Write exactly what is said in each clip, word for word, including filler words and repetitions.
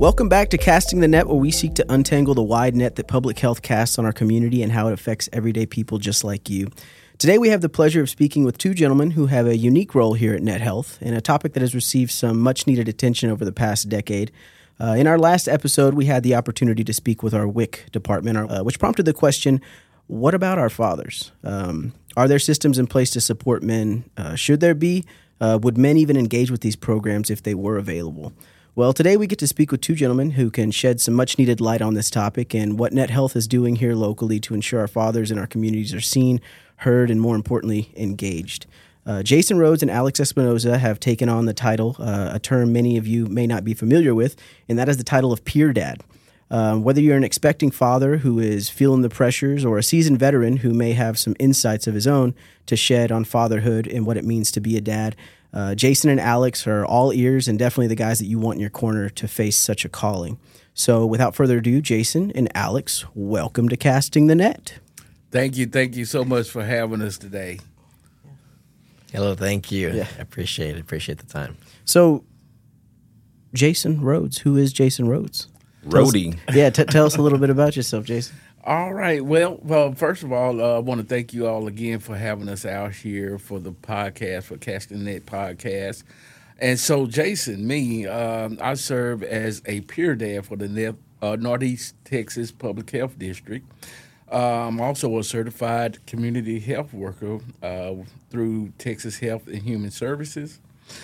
Welcome back to Casting the Net, where we seek to untangle the wide net that public health casts on our community and how it affects everyday people just like you. Today we have the pleasure of speaking with two gentlemen who have a unique role here at Net Health and a topic that has received some much-needed attention over the past decade. Uh, in our last episode, we had the opportunity to speak with our W I C department, uh, which prompted the question, what about our fathers? Um, are there systems in place to support men? Uh, should there be? Uh, would men even engage with these programs if they were available? Well, today we get to speak with two gentlemen who can shed some much-needed light on this topic and what Net Health is doing here locally to ensure our fathers in our communities are seen, heard, and more importantly, engaged. Uh, Jason Rhodes and Alex Espinoza have taken on the title, uh, a term many of you may not be familiar with, and that is the title of peer dad. Um, whether you're an expecting father who is feeling the pressures or a seasoned veteran who may have some insights of his own to shed on fatherhood and what it means to be a dad, uh, Jason and Alex are all ears and definitely the guys that you want in your corner to face such a calling. So without further ado, Jason and Alex, welcome to Casting the Net. Thank you. Thank you so much for having us today. Hello, thank you. Yeah. I appreciate it. Appreciate the time. So, Jason Rhodes, who is Jason Rhodes? Rhodey. Yeah, t- tell us a little bit about yourself, Jason. All right. Well, well. First of all, uh, I want to thank you all again for having us out here for the podcast, for Casting Net podcast. And so, Jason, me, um, I serve as a peer dad for the ne- uh, Northeast Texas Public Health District. Uh, I'm also a certified community health worker uh, through Texas Health and Human Services.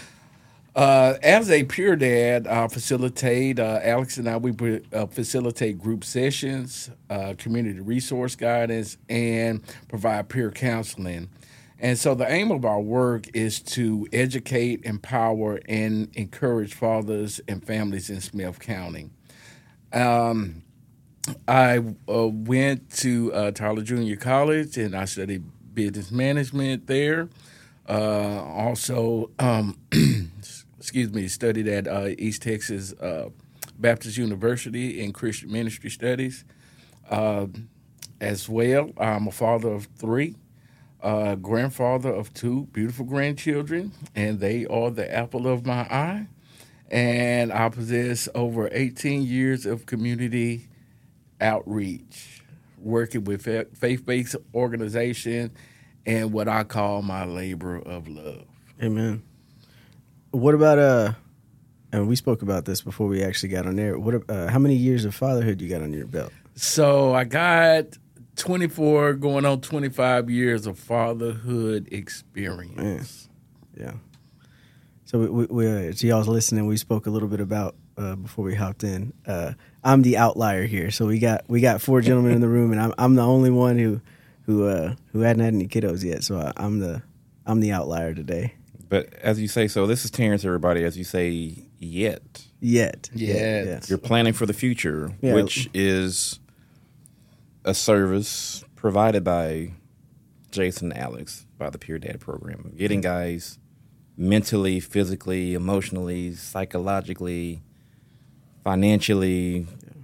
Uh, as a peer dad, I facilitate, uh, Alex and I, we uh, facilitate group sessions, uh, community resource guidance, and provide peer counseling. And so the aim of our work is to educate, empower, and encourage fathers and families in Smith County. Um, I uh, went to uh, Tyler Junior College, and I studied business management there. Uh, also, um, excuse me, studied at uh, East Texas uh, Baptist University in Christian Ministry Studies. Uh, as well, I'm a father of three, uh, grandfather of two beautiful grandchildren, and they are the apple of my eye. And I possess over eighteen years of community outreach, working with faith-based organization and what I call my labor of love. Amen. What about, uh, and we spoke about this before we actually got on there, what? Uh, how many years of fatherhood you got on your belt? So I got twenty-four going on twenty-five years of fatherhood experience. Man. Yeah. So we, we, we uh, to y'all's listening, we spoke a little bit about, uh, before we hopped in, uh, I'm the outlier here. So we got we got four gentlemen in the room, and I'm I'm the only one who who uh, who hadn't had any kiddos yet. So I, I'm the I'm the outlier today. But as you say, so this is Terrence, everybody, as you say, yet. Yet. Yet. Yeah. You're planning for the future, Yeah. which is a service provided by Jason and Alex by the Peer Dad program. Getting guys mentally, physically, emotionally, psychologically, financially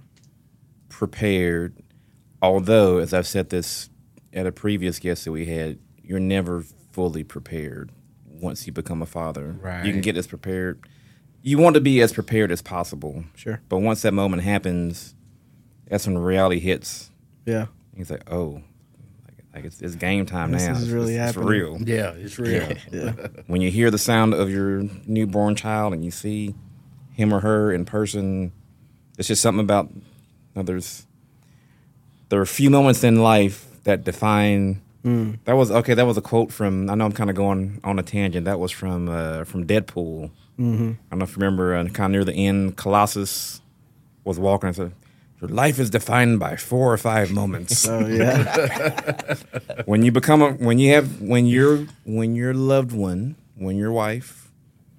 prepared. Although, as I've said this at a previous guest that we had, you're never fully prepared once you become a father. Right. You can get as prepared. You want to be as prepared as possible. Sure. But once that moment happens, that's when reality hits. Yeah. It's like, oh, like, like it's, it's game time This now. is It's, really it's, it's happening. real. Yeah, it's real. Yeah. When you hear the sound of your newborn child and you see him or her in person, it's just something about, you know, there's, there are a few moments in life that define, mm. that was, okay, that was a quote from, I know I'm kind of going on a tangent, that was from uh, from Deadpool. Mm-hmm. I don't know if you remember, uh, kind of near the end, Colossus was walking and said, your life is defined by four or five moments. Oh yeah. When you become a, when you have, when your, when your loved one, when your wife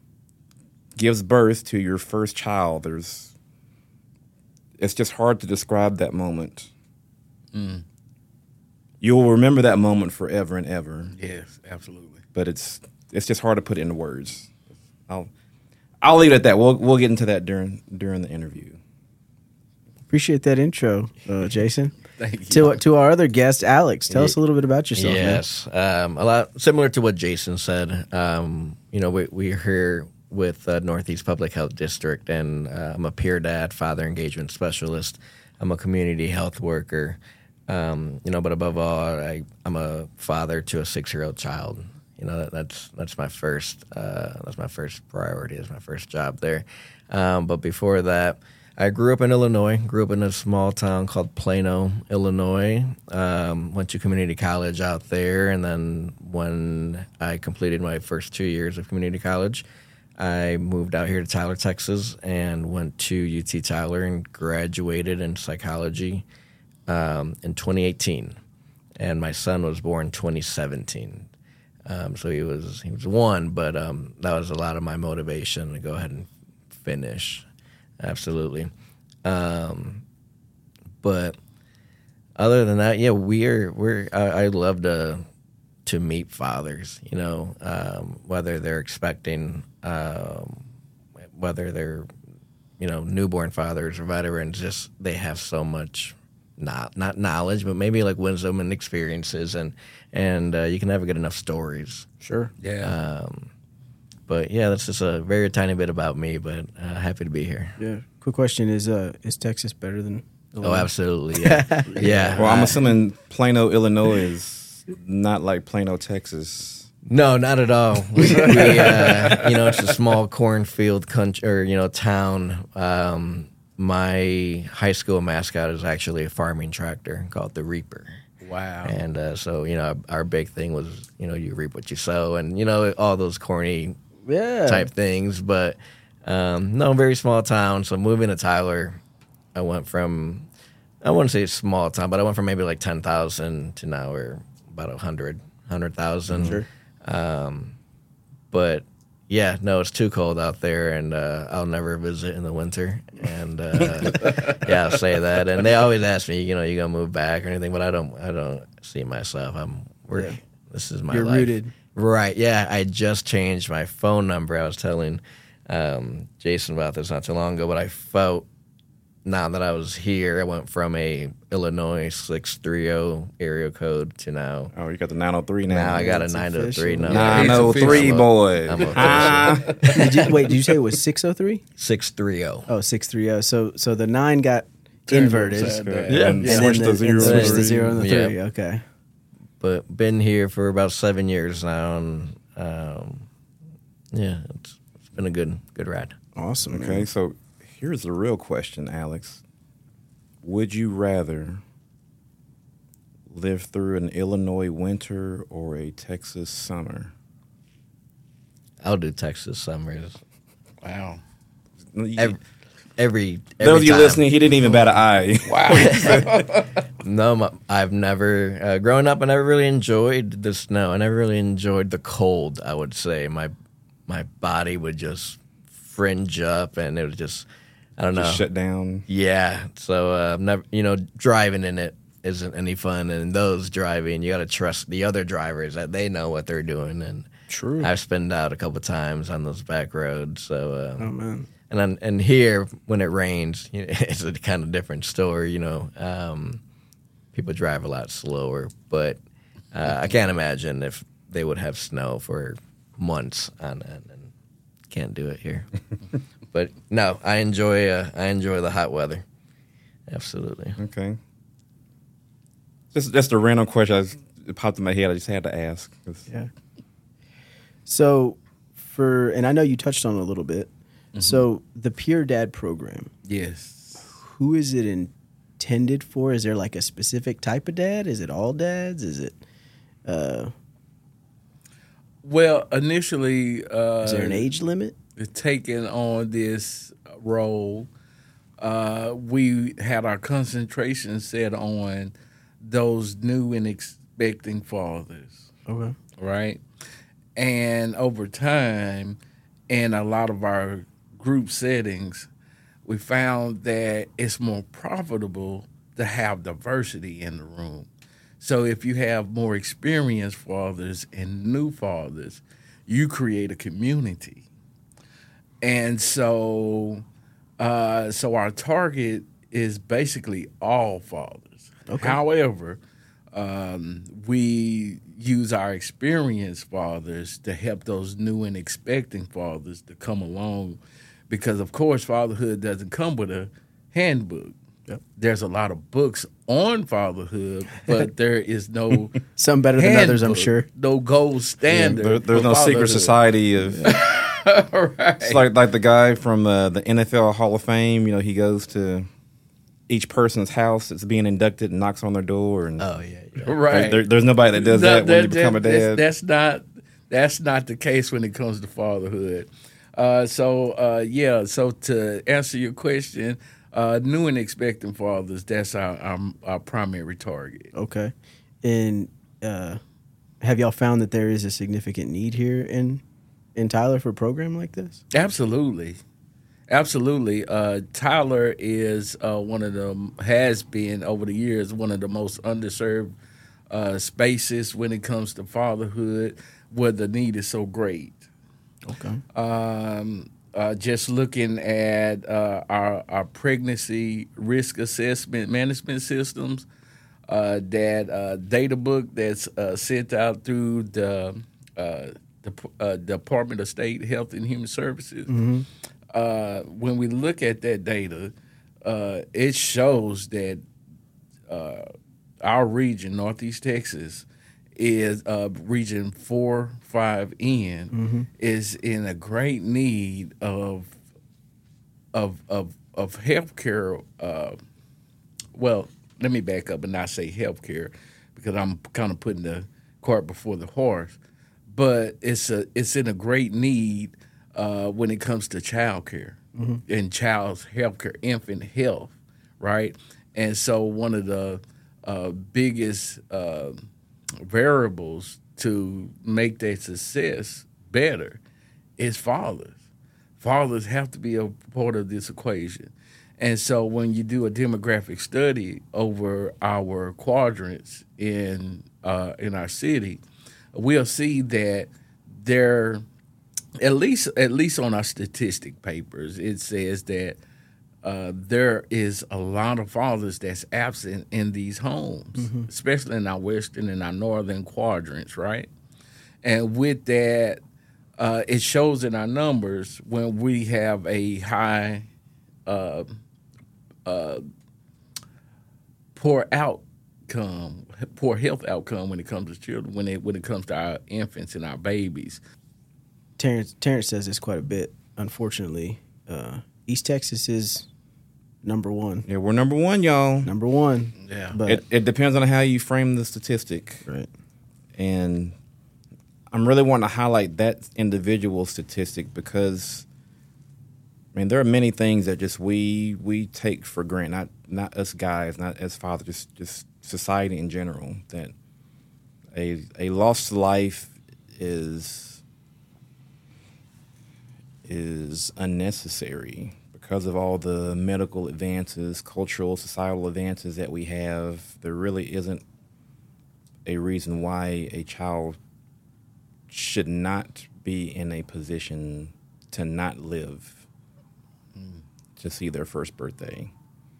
gives birth to your first child, there's, it's just hard to describe that moment. Mm. You'll remember that moment forever and ever. Yes, absolutely. But it's, it's just hard to put into words. I'll, I'll leave it at that. We'll, we'll get into that during, during the interview. Appreciate that intro, uh, Jason. Thank you. To to our other guest, Alex, tell us a little bit about yourself. Yes, um, a lot similar to what Jason said. Um, you know, we we here with uh, Northeast Public Health District, and uh, I'm a peer dad, father engagement specialist. I'm a community health worker. Um, you know, but above all, I, I'm a father to a six-year-old child. You know, that, that's that's my first uh, that's my first priority. That's my first job there. Um, but before that, I grew up in Illinois. Grew up in a small town called Plano, Illinois. Um, went to community college out there, and then when I completed my first two years of community college, I moved out here to Tyler, Texas, and went to U T Tyler and graduated in psychology. Um, in twenty eighteen, and my son was born twenty seventeen. Um, so he was he was one, but um, that was a lot of my motivation to go ahead and finish. Absolutely. Um, but other than that, yeah, we're we're I, I love to to meet fathers. You know, um, whether they're expecting, um, whether they're you know newborn fathers or veterans, just they have so much. Not not knowledge, but maybe like wisdom and experiences, and and uh, you can never get enough stories. Sure. Yeah. Um, but yeah, that's just a very tiny bit about me. But uh, happy to be here. Yeah. Quick question: Is uh is Texas better than? Illinois? Oh, absolutely. Yeah. yeah. Well, I'm I- assuming Plano, Illinois is not like Plano, Texas. No, not at all. We, we uh, you know, it's a small cornfield country, or you know, town. Um, My high school mascot is actually a farming tractor called the Reaper. Wow. And uh, so, you know, our big thing was, you know, you reap what you sow, and, you know, all those corny Yeah. type things. But, um, no, very small town. So moving to Tyler, I went from, I wouldn't say small town, but I went from maybe like ten thousand to now we're about one hundred, one hundred thousand. Sure. Um, but... Yeah, no, it's too cold out there, and uh, I'll never visit in the winter. And uh, yeah, I'll say that. And they always ask me, you know, you gonna move back or anything? But I don't, I don't see myself. I'm, we're, Yeah. this is my You're life. rooted. Right? Yeah, I just changed my phone number. I was telling um, Jason about this not too long ago, but I felt now that I was here, I went from a Illinois six three zero area code to now. Oh, you got the nine oh three now. Now I got a That's nine oh three official. number. nine oh three, I'm a- boy. I'm a- Ah. Did you, wait, did you say it was six oh three? six three zero. Oh, six three oh. So so the nine got Turned inverted. upside down. Yeah. And And then switch the, the and zero. switch the three. zero and the Yeah. three. Okay. But been here for about seven years now, and um, yeah, it's, it's been a good good ride. Awesome. Okay, man. so here's the real question, Alex. Would you rather live through an Illinois winter or a Texas summer? I'll do Texas summers Wow. every every. every Those of you time. listening, he didn't even bat an eye. Wow. No, my, I've never uh, growing up. I never really enjoyed the snow. I never really enjoyed the cold. I would say my my body would just fringe up, and it was just I don't know. Just shut down. Yeah, so uh, I've never, you know, driving in it isn't any fun, and those driving, you got to trust the other drivers that they know what they're doing. And True. I've spun out a couple times on those back roads. So, Oh um, man. and then, and here when it rains, you know, it's a kind of different story. You know, um, people drive a lot slower, but uh, I can't imagine if they would have snow for months on end, and can't do it here. But no, I enjoy uh, I enjoy the hot weather. Absolutely. Okay. Just just a random question I just, it popped in my head. I just had to ask. 'Cause- Yeah. So for and I know you touched on it a little bit. So the Peer Dad program, Yes. who is it intended for? Is there like a specific type of dad? Is it all dads? Is it uh Well, initially, uh, is there an age limit? taking on this role, uh, we had our concentration set on those new and expecting fathers, Okay. right? And over time, in a lot of our group settings, we found that it's more profitable to have diversity in the room. So if you have more experienced fathers and new fathers, you create a community. And so uh, so our target is basically all fathers. Okay. However, um, we use our experienced fathers to help those new and expecting fathers to come along, because of course fatherhood doesn't come with a handbook. Yep. There's a lot of books on fatherhood, but there is no Some better than others, I'm handbook, sure. no gold standard. There, there's for no secret fatherhood. society of. Right. It's like like the guy from uh, the N F L Hall of Fame. You know, he goes to each person's house that's being inducted and knocks on their door. And Oh yeah, yeah. Right. there, there's nobody that does No, that when you become a that's- dad. That's not that's not the case when it comes to fatherhood. Uh, so uh, yeah, so to answer your question, uh, new and expecting fathers, that's our, our our primary target. Okay. And uh, have y'all found that there is a significant need here in in Tyler for a program like this? Absolutely. Absolutely. Uh, Tyler is uh, one of the, has been over the years, one of the most underserved uh, spaces when it comes to fatherhood, where the need is so great. Okay. Um, uh, just looking at uh, our, our pregnancy risk assessment management systems, uh, that uh, data book that's uh, sent out through the, uh, the uh, Department of State Health and Human Services. Mm-hmm. Uh, when we look at that data, uh, it shows that uh, our region, Northeast Texas, is uh, region four, five N, Mm-hmm. is in a great need of of of of healthcare. Uh, well, let me back up and not say healthcare, because I'm kind of putting the cart before the horse. But it's a it's in a great need uh, when it comes to child care Mm-hmm. and child's health care, infant health, right? And so one of the uh, biggest uh, variables to make that success better is fathers. Fathers have to be a part of this equation. And so when you do a demographic study over our quadrants in uh, in our city, we'll see that there, at least at least on our statistic papers, it says that uh, there is a lot of fathers that's absent in these homes, Mm-hmm. especially in our western and our northern quadrants, right? And with that, uh, it shows in our numbers when we have a high uh, uh, poor outcome, poor health outcome when it comes to children, when it when it comes to our infants and our babies. Terrence Terrence says this quite a bit. Unfortunately, uh, East Texas is number one. Yeah, we're number one, y'all. Number one. Yeah. But It, it depends on how you frame the statistic. right. And I'm really wanting to highlight that individual statistic because, I mean, there are many things that just we we take for granted, not not us guys, not as fathers, just, just society in general, that a a lost life is is unnecessary because of all the medical advances, cultural, societal advances that we have. There really isn't a reason why a child should not be in a position to not live to see their first birthday.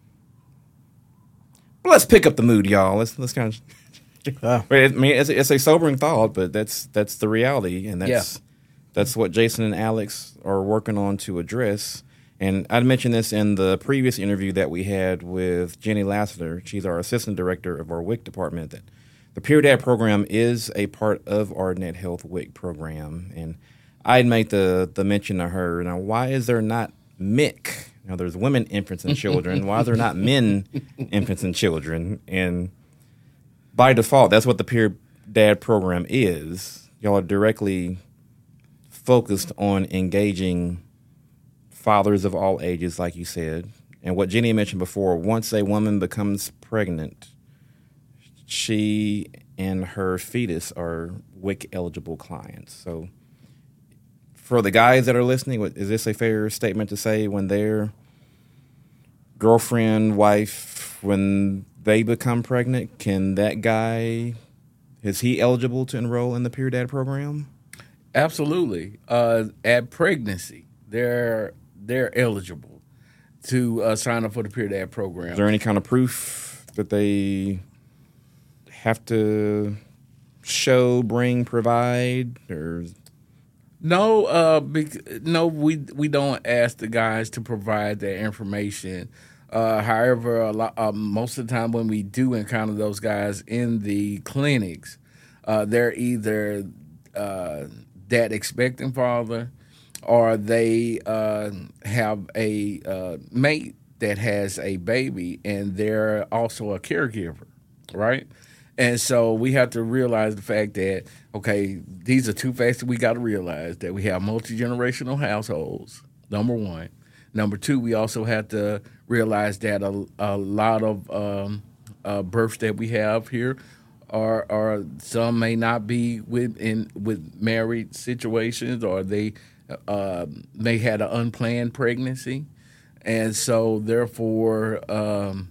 But let's pick up the mood, y'all. Let's let's kind of. Ah. I mean, it's, it's a sobering thought, but that's that's the reality, and that's Yeah. that's what Jason and Alex are working on to address. And I'd mentioned this in the previous interview that we had with Jenny Lassiter. She's our assistant director of our W I C department. That the Peer Dad program is a part of our Net Health W I C program, and I'd made the the mention to her. Now, why is there not M I C? Now, there's women, infants, and children. Why is there not men, infants, and children? And by default, that's what the Peer Dad program is. Y'all are directly focused on engaging fathers of all ages, like you said. And what Jenny mentioned before, once a woman becomes pregnant, she and her fetus are W I C-eligible clients. So for the guys that are listening, what- is this a fair statement to say when their girlfriend, wife, when they become pregnant, can that guy, is he eligible to enroll in the Peer Dad program? Absolutely. Uh, at pregnancy, they're they're eligible to uh, sign up for the Peer Dad program. Is there any kind of proof that they have to show, bring, provide, or No, uh, bec- no, we we don't ask the guys to provide that information. Uh, however, a lot, uh, most of the time when we do encounter those guys in the clinics, uh, they're either uh, that expecting father, or they uh, have a uh, mate that has a baby, and they're also a caregiver, right? And so we have to realize the fact that, okay, these are two facts that we got to realize, that we have multi-generational households, number one. Number two, we also have to realize that a, a lot of um, uh, births that we have here are, are some may not be with, in, with married situations, or they uh, may had an unplanned pregnancy. And so therefore, um,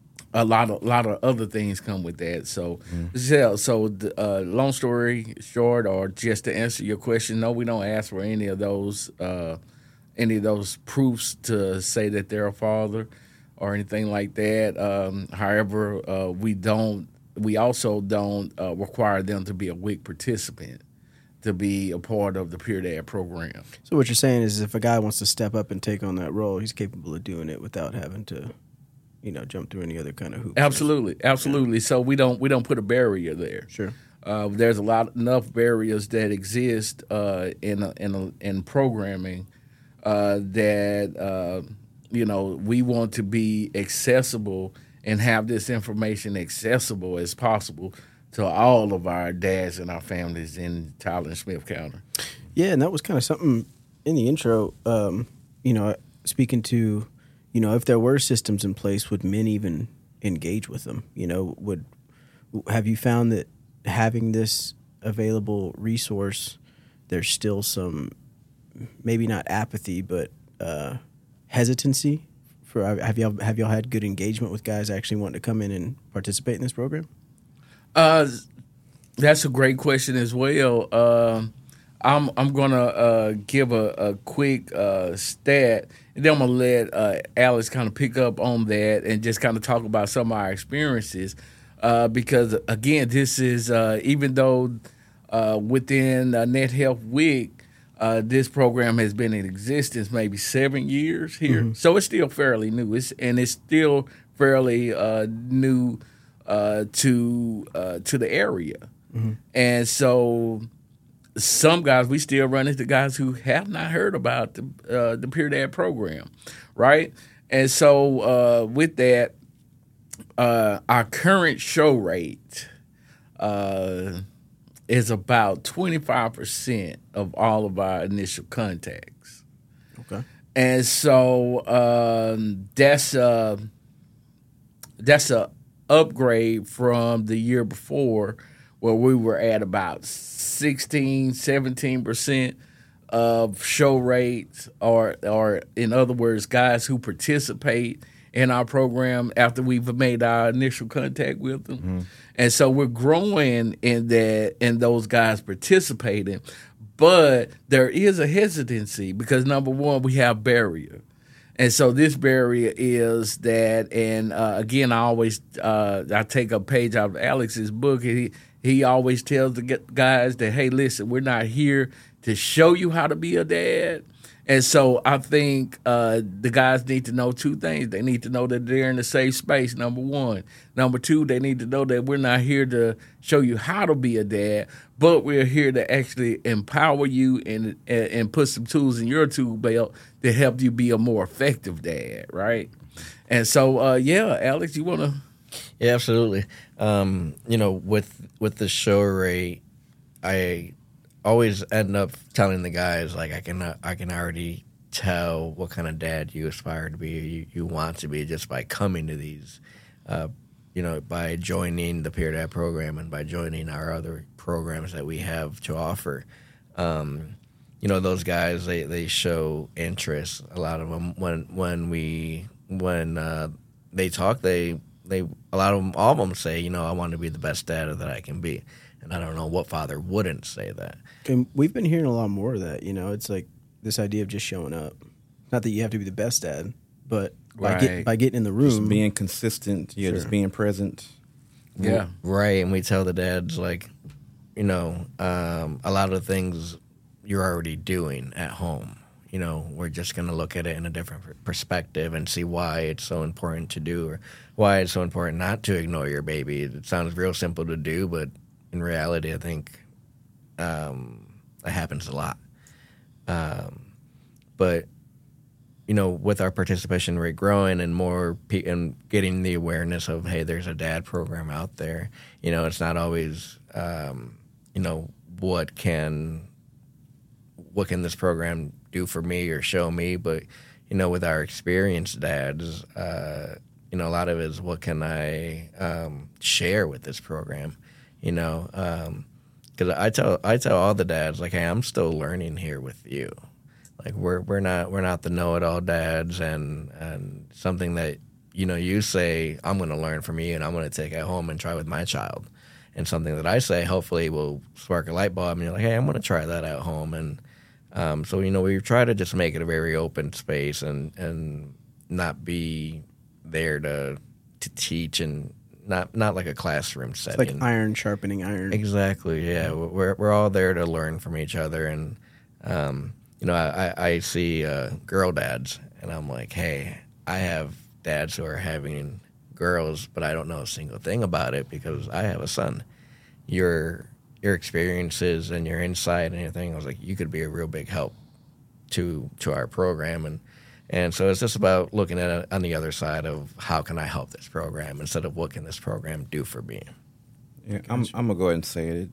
a lot of lot of other things come with that. So, mm. yeah, so the, uh, long story short, or just to answer your question, no, we don't ask for any of those uh, any of those proofs to say that they're a father or anything like that. Um, however, uh, we don't. We also don't uh, require them to be a W I C participant to be a part of the Peer Dad program. So what you're saying is, if a guy wants to step up and take on that role, he's capable of doing it without having to, you know, jump through any other kind of hoops. Absolutely, absolutely. So we don't we don't put a barrier there. Sure. Uh, there's a lot enough barriers that exist uh, in a, in a, in programming uh, that uh, you know, we want to be accessible and have this information accessible as possible to all of our dads and our families in Tyler and Smith County. Yeah, and that was kind of something in the intro. Um, you know, speaking to, you know, if there were systems in place, would men even engage with them? You know, would have you found that having this available resource, there's still some, maybe not apathy, but uh, hesitancy? For have y'all have y'all had good engagement with guys actually wanting to come in and participate in this program? Uh, that's a great question as well. Uh, I'm I'm gonna uh, give a, a quick uh, stat, and then I'm gonna let uh, Alex kind of pick up on that and just kind of talk about some of our experiences. Uh, because again, this is uh, even though uh, within uh, Net Health Week, uh, this program has been in existence maybe seven years here, mm-hmm. so it's still fairly new. It's and it's still fairly uh, new. Uh, to uh, to the area, mm-hmm. and so some guys, we still run into guys who have not heard about the uh, the Peer Dad program, right? And so uh, with that, uh, our current show rate uh, is about twenty-five percent of all of our initial contacts. Okay, and so um, that's uh, that's a upgrade from the year before, where we were at about sixteen, seventeen percent of show rates, or or in other words, guys who participate in our program after we've made our initial contact with them. Mm-hmm. And so we're growing in that, in those guys participating, but there is a hesitancy because, number one, we have barrier. And so this barrier is that, and uh, again, I always uh, I take a page out of Alex's book. He he always tells the guys that, hey, listen, we're not here to show you how to be a dad. And so I think uh, the guys need to know two things. They need to know that they're in a safe space, number one. Number two, they need to know that we're not here to show you how to be a dad, but we're here to actually empower you and and, and put some tools in your tool belt to help you be a more effective dad, right? And so, uh, yeah, Alex, you want to? Yeah, absolutely. Um, you know, with with the show rate, I always end up telling the guys, like, I can I can already tell what kind of dad you aspire to be, you, you want to be, just by coming to these, uh, you know, by joining the Peer Dad program and by joining our other programs that we have to offer. Um, you know, those guys, they, they show interest. A lot of them, when when we when uh, they talk, they they a lot of them, all of them say, you know, I want to be the best dad that I can be. And I don't know what father wouldn't say that. And we've been hearing a lot more of that. You know, it's like this idea of just showing up. Not that you have to be the best dad, but by, right. get, by getting in the room. Just being consistent, yeah, sure. Just being present. Yeah. Right, and we tell the dads, like, you know, um, a lot of things you're already doing at home. You know, we're just going to look at it in a different perspective and see why it's so important to do or why it's so important not to ignore your baby. It sounds real simple to do, but in reality, I think um, it happens a lot. Um, but, you know, with our participation rate growing and more pe- and getting the awareness of, hey, there's a dad program out there, you know, it's not always, um, you know, what can what can this program do for me or show me, but, you know, with our experienced dads, uh, you know, a lot of it is what can I um, share with this program, you know, because um, I tell I tell all the dads, like, hey, I'm still learning here with you. Like, we're we're not we're not the know-it-all dads, and and something that, you know, you say I'm going to learn from you and I'm going to take it home and try with my child, and something that I say hopefully will spark a light bulb, and you're like, hey, I'm going to try that at home. And um, so, you know, we try to just make it a very open space and and not be there to to teach, and not not like a classroom setting. It's like iron sharpening iron. Exactly. Yeah, we're we're all there to learn from each other, and um, you know, I, I see uh, girl dads, and I'm like, hey, I have dads who are having girls, but I don't know a single thing about it because I have a son. Your your experiences and your insight and everything, I was like, you could be a real big help to to our program, and and so it's just about looking at it on the other side of how can I help this program instead of what can this program do for me. Yeah, I'm I'm gonna go ahead and say it.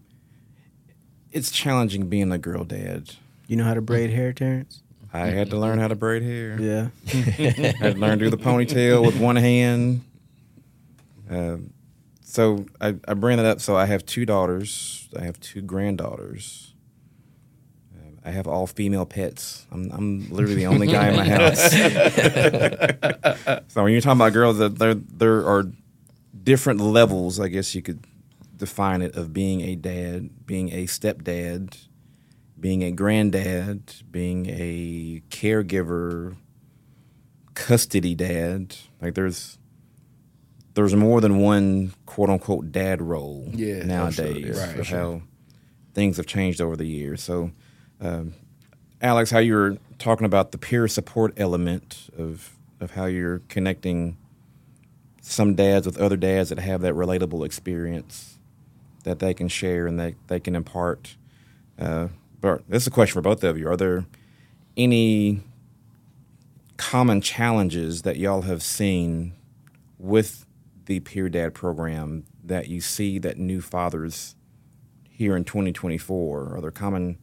It's challenging being a girl dad. You know how to braid hair, Terrence? I had to learn how to braid hair. Yeah. I had to learn to do the ponytail with one hand. Uh, so I, I bring that up. So I have two daughters. I have two granddaughters. Uh, I have all female pets. I'm, I'm literally the only guy in my house. So when you're talking about girls, that there there are different levels, I guess you could define it, of being a dad, being a stepdad, being a granddad, being a caregiver, custody dad. Like there's there's more than one quote unquote dad role Yeah, nowadays. right, Of sure. how things have changed over the years. So, um, Alex, how you were talking about the peer support element of of how you're connecting some dads with other dads that have that relatable experience that they can share and that they can impart. Uh, But this is a question for both of you. Are there any common challenges that y'all have seen with the Peer Dad program that you see that new fathers here in twenty twenty-four? Are there common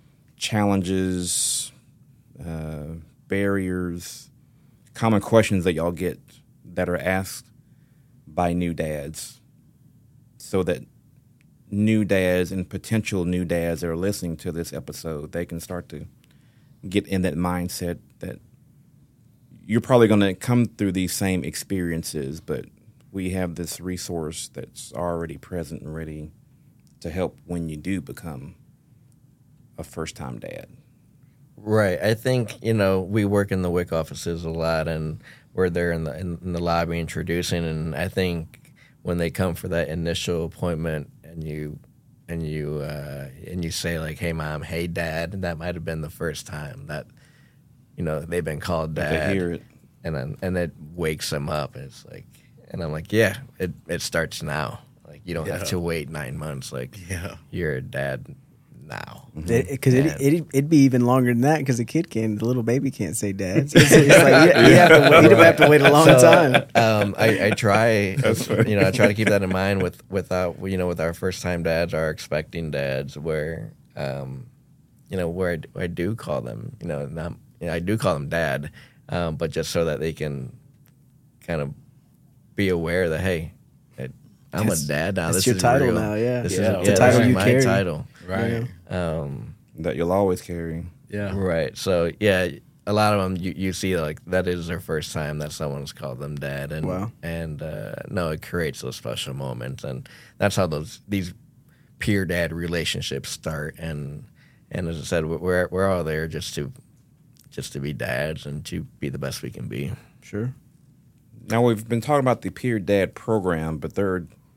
challenges, uh, barriers, common questions that y'all get that are asked by new dads so that new dads and potential new dads that are listening to this episode, they can start to get in that mindset that you're probably going to come through these same experiences, but we have this resource that's already present and ready to help when you do become a first-time dad. Right. I think, you know, we work in the W I C offices a lot, and we're there in the in, in the lobby introducing, and I think when they come for that initial appointment and you and you uh, and you say like, "Hey, mom," "Hey, dad," that might have been the first time that, you know, they've been called dad. They hear it. And then, and it wakes them up. It's like, and I'm like, yeah, it, it starts now. Like, you don't Yeah. have to wait nine months. Like, Yeah. you're a dad now. Because it, Dad. it, it, it'd be even longer than that because the kid can, the little baby can't say dad. So it's, it's like, you, you have to wait, you'd have to wait a long So, time. Um, I, I try, you know, I try to keep that in mind with, with our, you know, with our first time dads, our expecting dads, where, um, you know, where I, d- I do call them, you know, not, you know, I do call them dad, um, but just so that they can kind of be aware that, hey, it, I'm That's- a dad now. that's This your is title real. now, yeah. This Yeah. is, It's a yeah, title this is you my carry. title. Right. Um, That you'll always carry. Yeah. Right. So yeah, a lot of them you, you see like that is their first time that someone's called them dad, and Wow. and uh, no, it creates those special moments, and that's how those these peer dad relationships start. And and as I said, we're we're all there just to just to be dads and to be the best we can be. Sure. Now, we've been talking about the Peer Dad program, but there are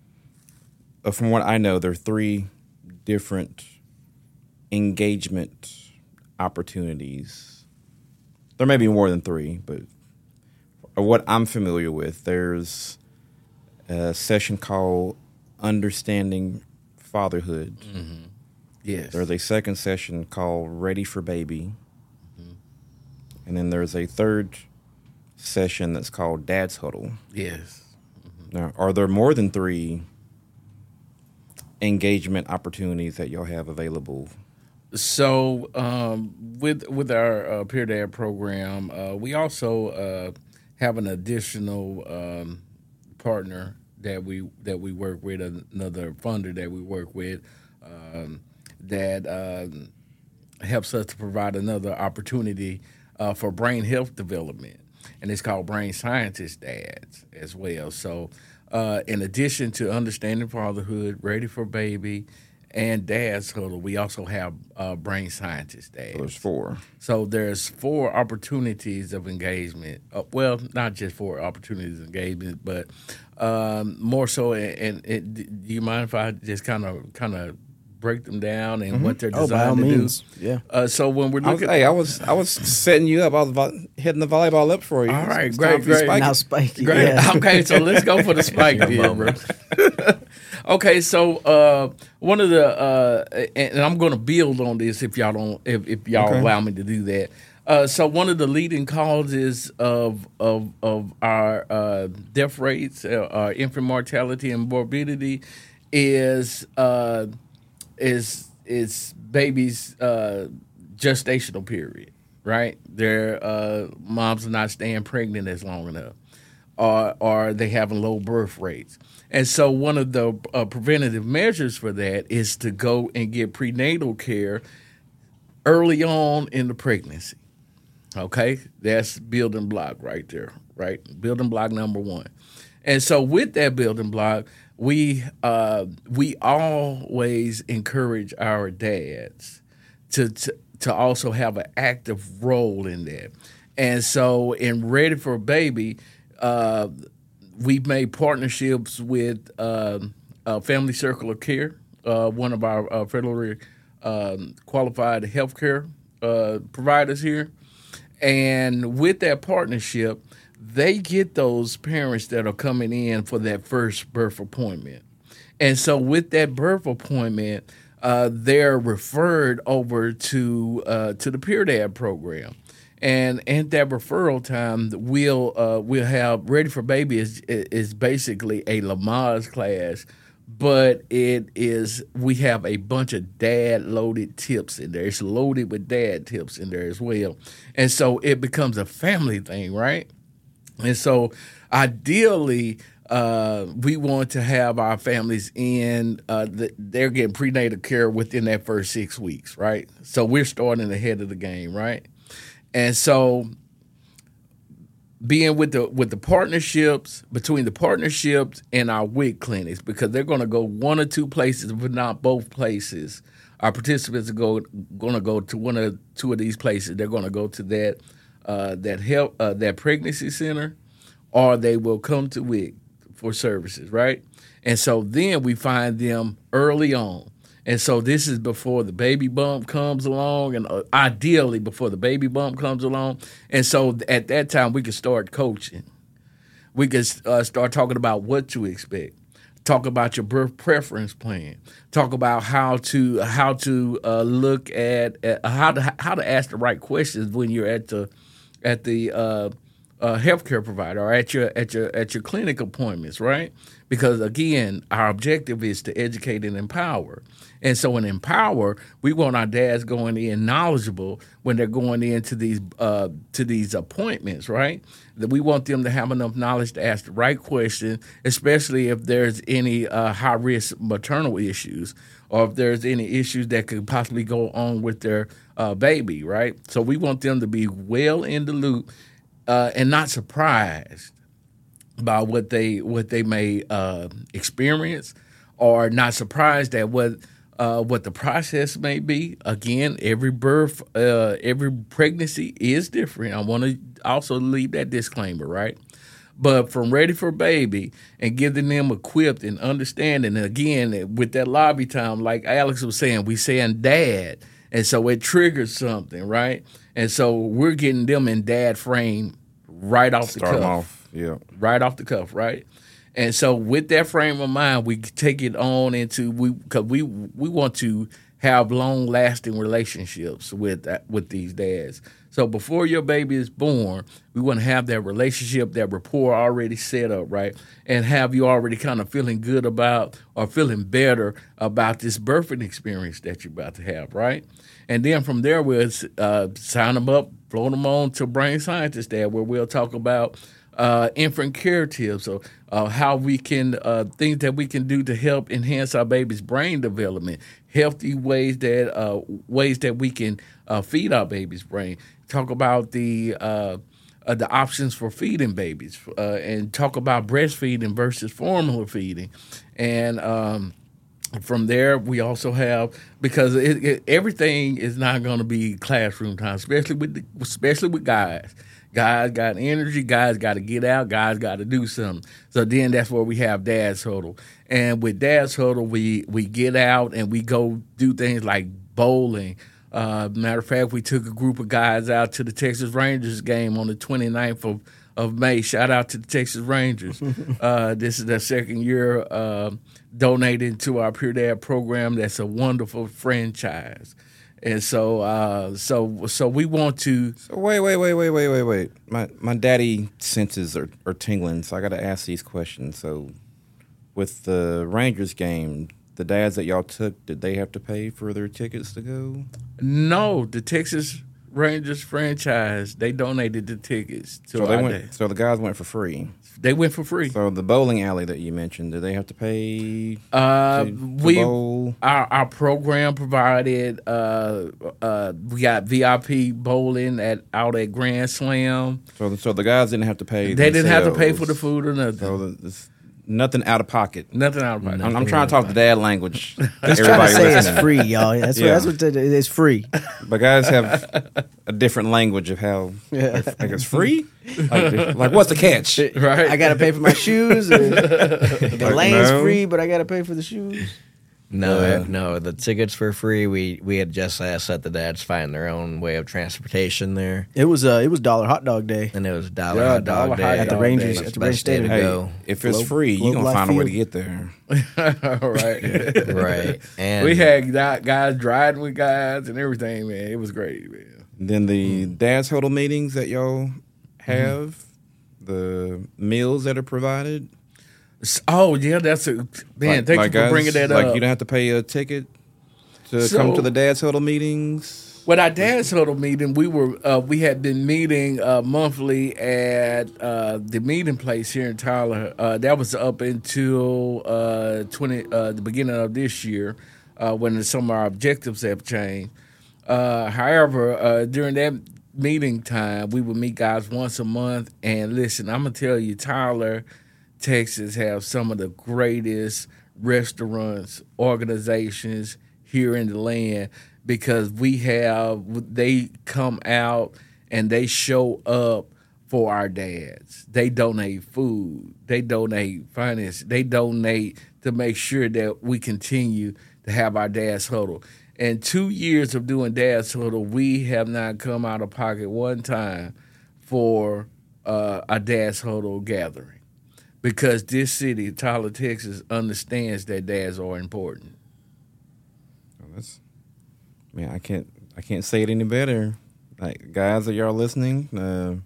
uh, from what I know, there are three different engagement opportunities. There may be more than three, but what I'm familiar with, there's a session called Understanding Fatherhood. Mm-hmm. Yes. There's a second session called Ready for Baby. Mm-hmm. And then there's a third session that's called Dad's Huddle. Yes. Mm-hmm. Now, are there more than three engagement opportunities that y'all have available? So um, with with our uh, Peer Dad program, uh, we also uh, have an additional um, partner that we that we work with, another funder that we work with um, that uh, helps us to provide another opportunity uh, for brain health development, and it's called Brain Scientist Dads as well. So uh, in addition to Understanding Fatherhood, Ready for Baby, and Dad's Huddle, we also have uh, Brain Scientist Dads. So there's four. So there's four opportunities of engagement. Uh, well, not just four opportunities of engagement, but um, more so. And, and do you mind if I just kind of kind of break them down and mm-hmm. what they're designed oh, by all to means. do? Yeah. Uh, so when we're I was, looking, hey, I was I was setting you up. I was about hitting the volleyball up for you. all right, It's great, great. Now spike. Great. Yeah. Okay, so let's go for the spike then, bro. Okay, so uh, one of the uh, and, and I'm going to build on this if y'all don't if, if y'all Okay. allow me to do that. Uh, so one of the leading causes of of of our uh, death rates, uh, our infant mortality and morbidity, is uh, is is babies' uh, gestational period. Right, their uh, moms are not staying pregnant as long enough, or or they having low birth rates. And so one of the uh, preventative measures for that is to go and get prenatal care early on in the pregnancy. Okay, that's building block right there, right? Building block number one. And so with that building block, we uh, we always encourage our dads to, to to also have an active role in that. And so in Ready for Baby, uh, we've made partnerships with uh, uh, Family Circle of Care, uh, one of our uh, federally um, qualified healthcare uh, providers here. And with that partnership, they get those parents that are coming in for that first birth appointment. And so with that birth appointment, uh, they're referred over to uh, to the Peer Dad program. And at that referral time, we'll uh, we'll have Ready for Baby is is basically a Lamaze class, but it is we have a bunch of dad loaded tips in there. It's loaded with dad tips in there as well, and so it becomes a family thing, right? And so ideally, uh, we want to have our families in. Uh, the, they're getting prenatal care within that first six weeks, right? So we're starting ahead of the game, right? And so being with the with the partnerships, between the partnerships and our W I C clinics, because they're going to go one or two places, but not both places. Our participants are go, going to go to one or two of these places. They're going to go to that uh, that help uh, that pregnancy center, or they will come to W I C for services, right? And so then we find them early on. And so this is before the baby bump comes along, and uh, ideally before the baby bump comes along. And so at that time, we can start coaching. We can uh, start talking about what to expect. Talk about your birth preference plan. Talk about how to how to uh, look at, at how to how to ask the right questions when you're at the at the uh, uh, healthcare provider or at your at your at your clinic appointments, right? Because again, our objective is to educate and empower. And so in Empower, we want our dads going in knowledgeable when they're going into these uh, to these appointments, right? That we want them to have enough knowledge to ask the right question, especially if there's any uh, high-risk maternal issues or if there's any issues that could possibly go on with their uh, baby, right? So we want them to be well in the loop uh, and not surprised by what they what they may uh, experience, or not surprised at what uh, what the process may be. Again, every birth, uh, every pregnancy is different. I want to also leave that disclaimer, right? But from Ready for Baby and getting them equipped and understanding, and again, with that lobby time, like Alex was saying, we saying dad. And so it triggers something, right? And so we're getting them in dad frame right off the Start cuff. them off, yeah. Right off the cuff, right? And so with that frame of mind, we take it on into, we because we, we want to have long-lasting relationships with uh, with these dads. So before your baby is born, we want to have that relationship, that rapport already set up, right? And have you already kind of feeling good about or feeling better about this birthing experience that you're about to have, right? And then from there, we'll uh, sign them up, float them on to Brain Scientist Dad, where we'll talk about uh, infant care tips, so uh, how we can, uh, things that we can do to help enhance our baby's brain development, healthy ways that uh, ways that we can uh, feed our baby's brain. Talk about the uh, uh, the options for feeding babies, uh, and talk about breastfeeding versus formula feeding, and um, from there we also have, because it, it, everything is not going to be classroom time, especially with the, especially with guys. Guys got energy. Guys got to get out. Guys got to do something. So then that's where we have Dad's Huddle. And with Dad's Huddle, we we get out and we go do things like bowling. Uh, matter of fact, we took a group of guys out to the Texas Rangers game on the twenty-ninth of, of May. Shout out to the Texas Rangers. uh, this is their second year uh, donating to our Pure Dad program. That's a wonderful franchise. And so, uh, so, so we want to. So wait, wait, wait, wait, wait, wait, wait. My my daddy senses are, are tingling, so I got to ask these questions. So, with the Rangers game, the dads that y'all took, did they have to pay for their tickets to go? No, the Texas Rangers franchise, they donated the tickets to So our they went. dad. So the guys went for free. They went for free. So the bowling alley that you mentioned, did they have to pay? Uh, to, to we bowl? our our program provided. Uh, uh, we got V I P bowling at out at Grand Slam. So the, so the guys didn't have to pay. They didn't have to pay themselves. for the food or nothing. So the, this, nothing out of pocket. Nothing out of pocket. I'm, I'm trying to talk the dad language. He's trying to Everybody say it's listening. free, y'all. That's Yeah. what that's what it- it's free. But guys have a different language of how like, like it's free. Like, like what's the catch? Right. I gotta pay for my shoes. And the Like, lane's no. free, but I gotta pay for the shoes. No, Uh, no, the tickets for free. We we had just asked that the dads find their own way of transportation there, It was uh, it was dollar hot dog day. and it was dollar Yeah, hot dog dollar day hot At the dog Rangers, day. at the Rangers Best day to Stadium. go. Hey, if it's Globe- free, you're Globe gonna Life find a way to Field. get there. All right. Right, and we had gu- guys riding with guys and everything, man. It was great, man. Then the dad's huddle meetings that y'all have, the meals that are provided. S- Oh yeah, that's a man. Like- thank you like for guys, bringing that like up. you don't have to pay a ticket to So- come to the dad's huddle meetings. With our dad's huddle meeting, we were uh, we had been meeting uh, monthly at uh, the meeting place here in Tyler. Uh, that was up until uh, twenty uh, the beginning of this year, uh, when some of our objectives have changed. Uh, however, uh, during that meeting time, we would meet guys once a month. And listen, I'm gonna tell you, Tyler, Texas, have some of the greatest restaurants, organizations here in the land, because we have, they come out and they show up for our dads. They donate food. They donate finance. They donate to make sure that we continue to have our dad's huddle. In two years of doing dad's huddle, we have not come out of pocket one time for uh, a dad's huddle gathering, because this city, Tyler, Texas, understands that dads are important. Oh, that's, man, I can't, I can't say it any better. Like guys, are y'all listening? Uh,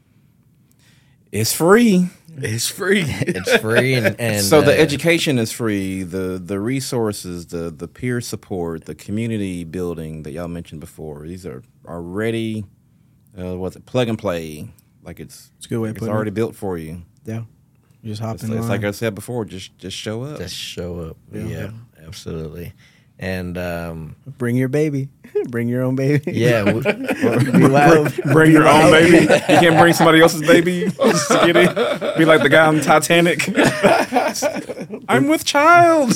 it's free. It's free. it's free, and, and so the uh, education is free. The the resources, the the peer support, the community building that y'all mentioned before. These are already, uh, what's it? Plug and play. Like it's It's a good way of it's putting it. already built for you. Yeah, you just hop It's, in it's line. like I said before. Just just show up. just show up. Yeah. Yeah, absolutely. And um, Bring your baby. Bring your own baby. yeah, we, Be loud. Bring your own baby. You can't bring somebody else's baby. Just get it. Be like the guy on Titanic. I'm with child.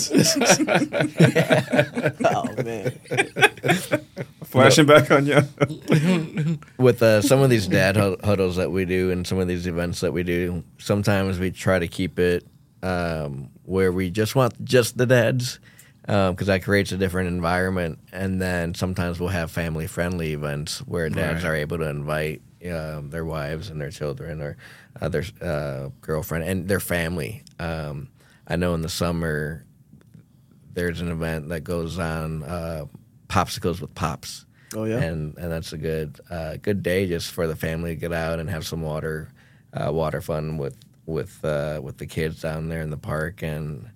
Oh man. Flashing back on you. with uh, some of these dad hud- huddles that we do and some of these events that we do, sometimes we try to keep it um, where we just want just the dads because um, that creates a different environment. And then sometimes we'll have family-friendly events where dads Right. are able to invite um, their wives and their children or uh, their uh, girlfriend and their family. Um, I know in the summer there's an event that goes on, uh, Popsicles with Pops. Oh yeah. and and that's a good uh, good day just for the family to get out and have some water uh, water fun with with uh, with the kids down there in the park. And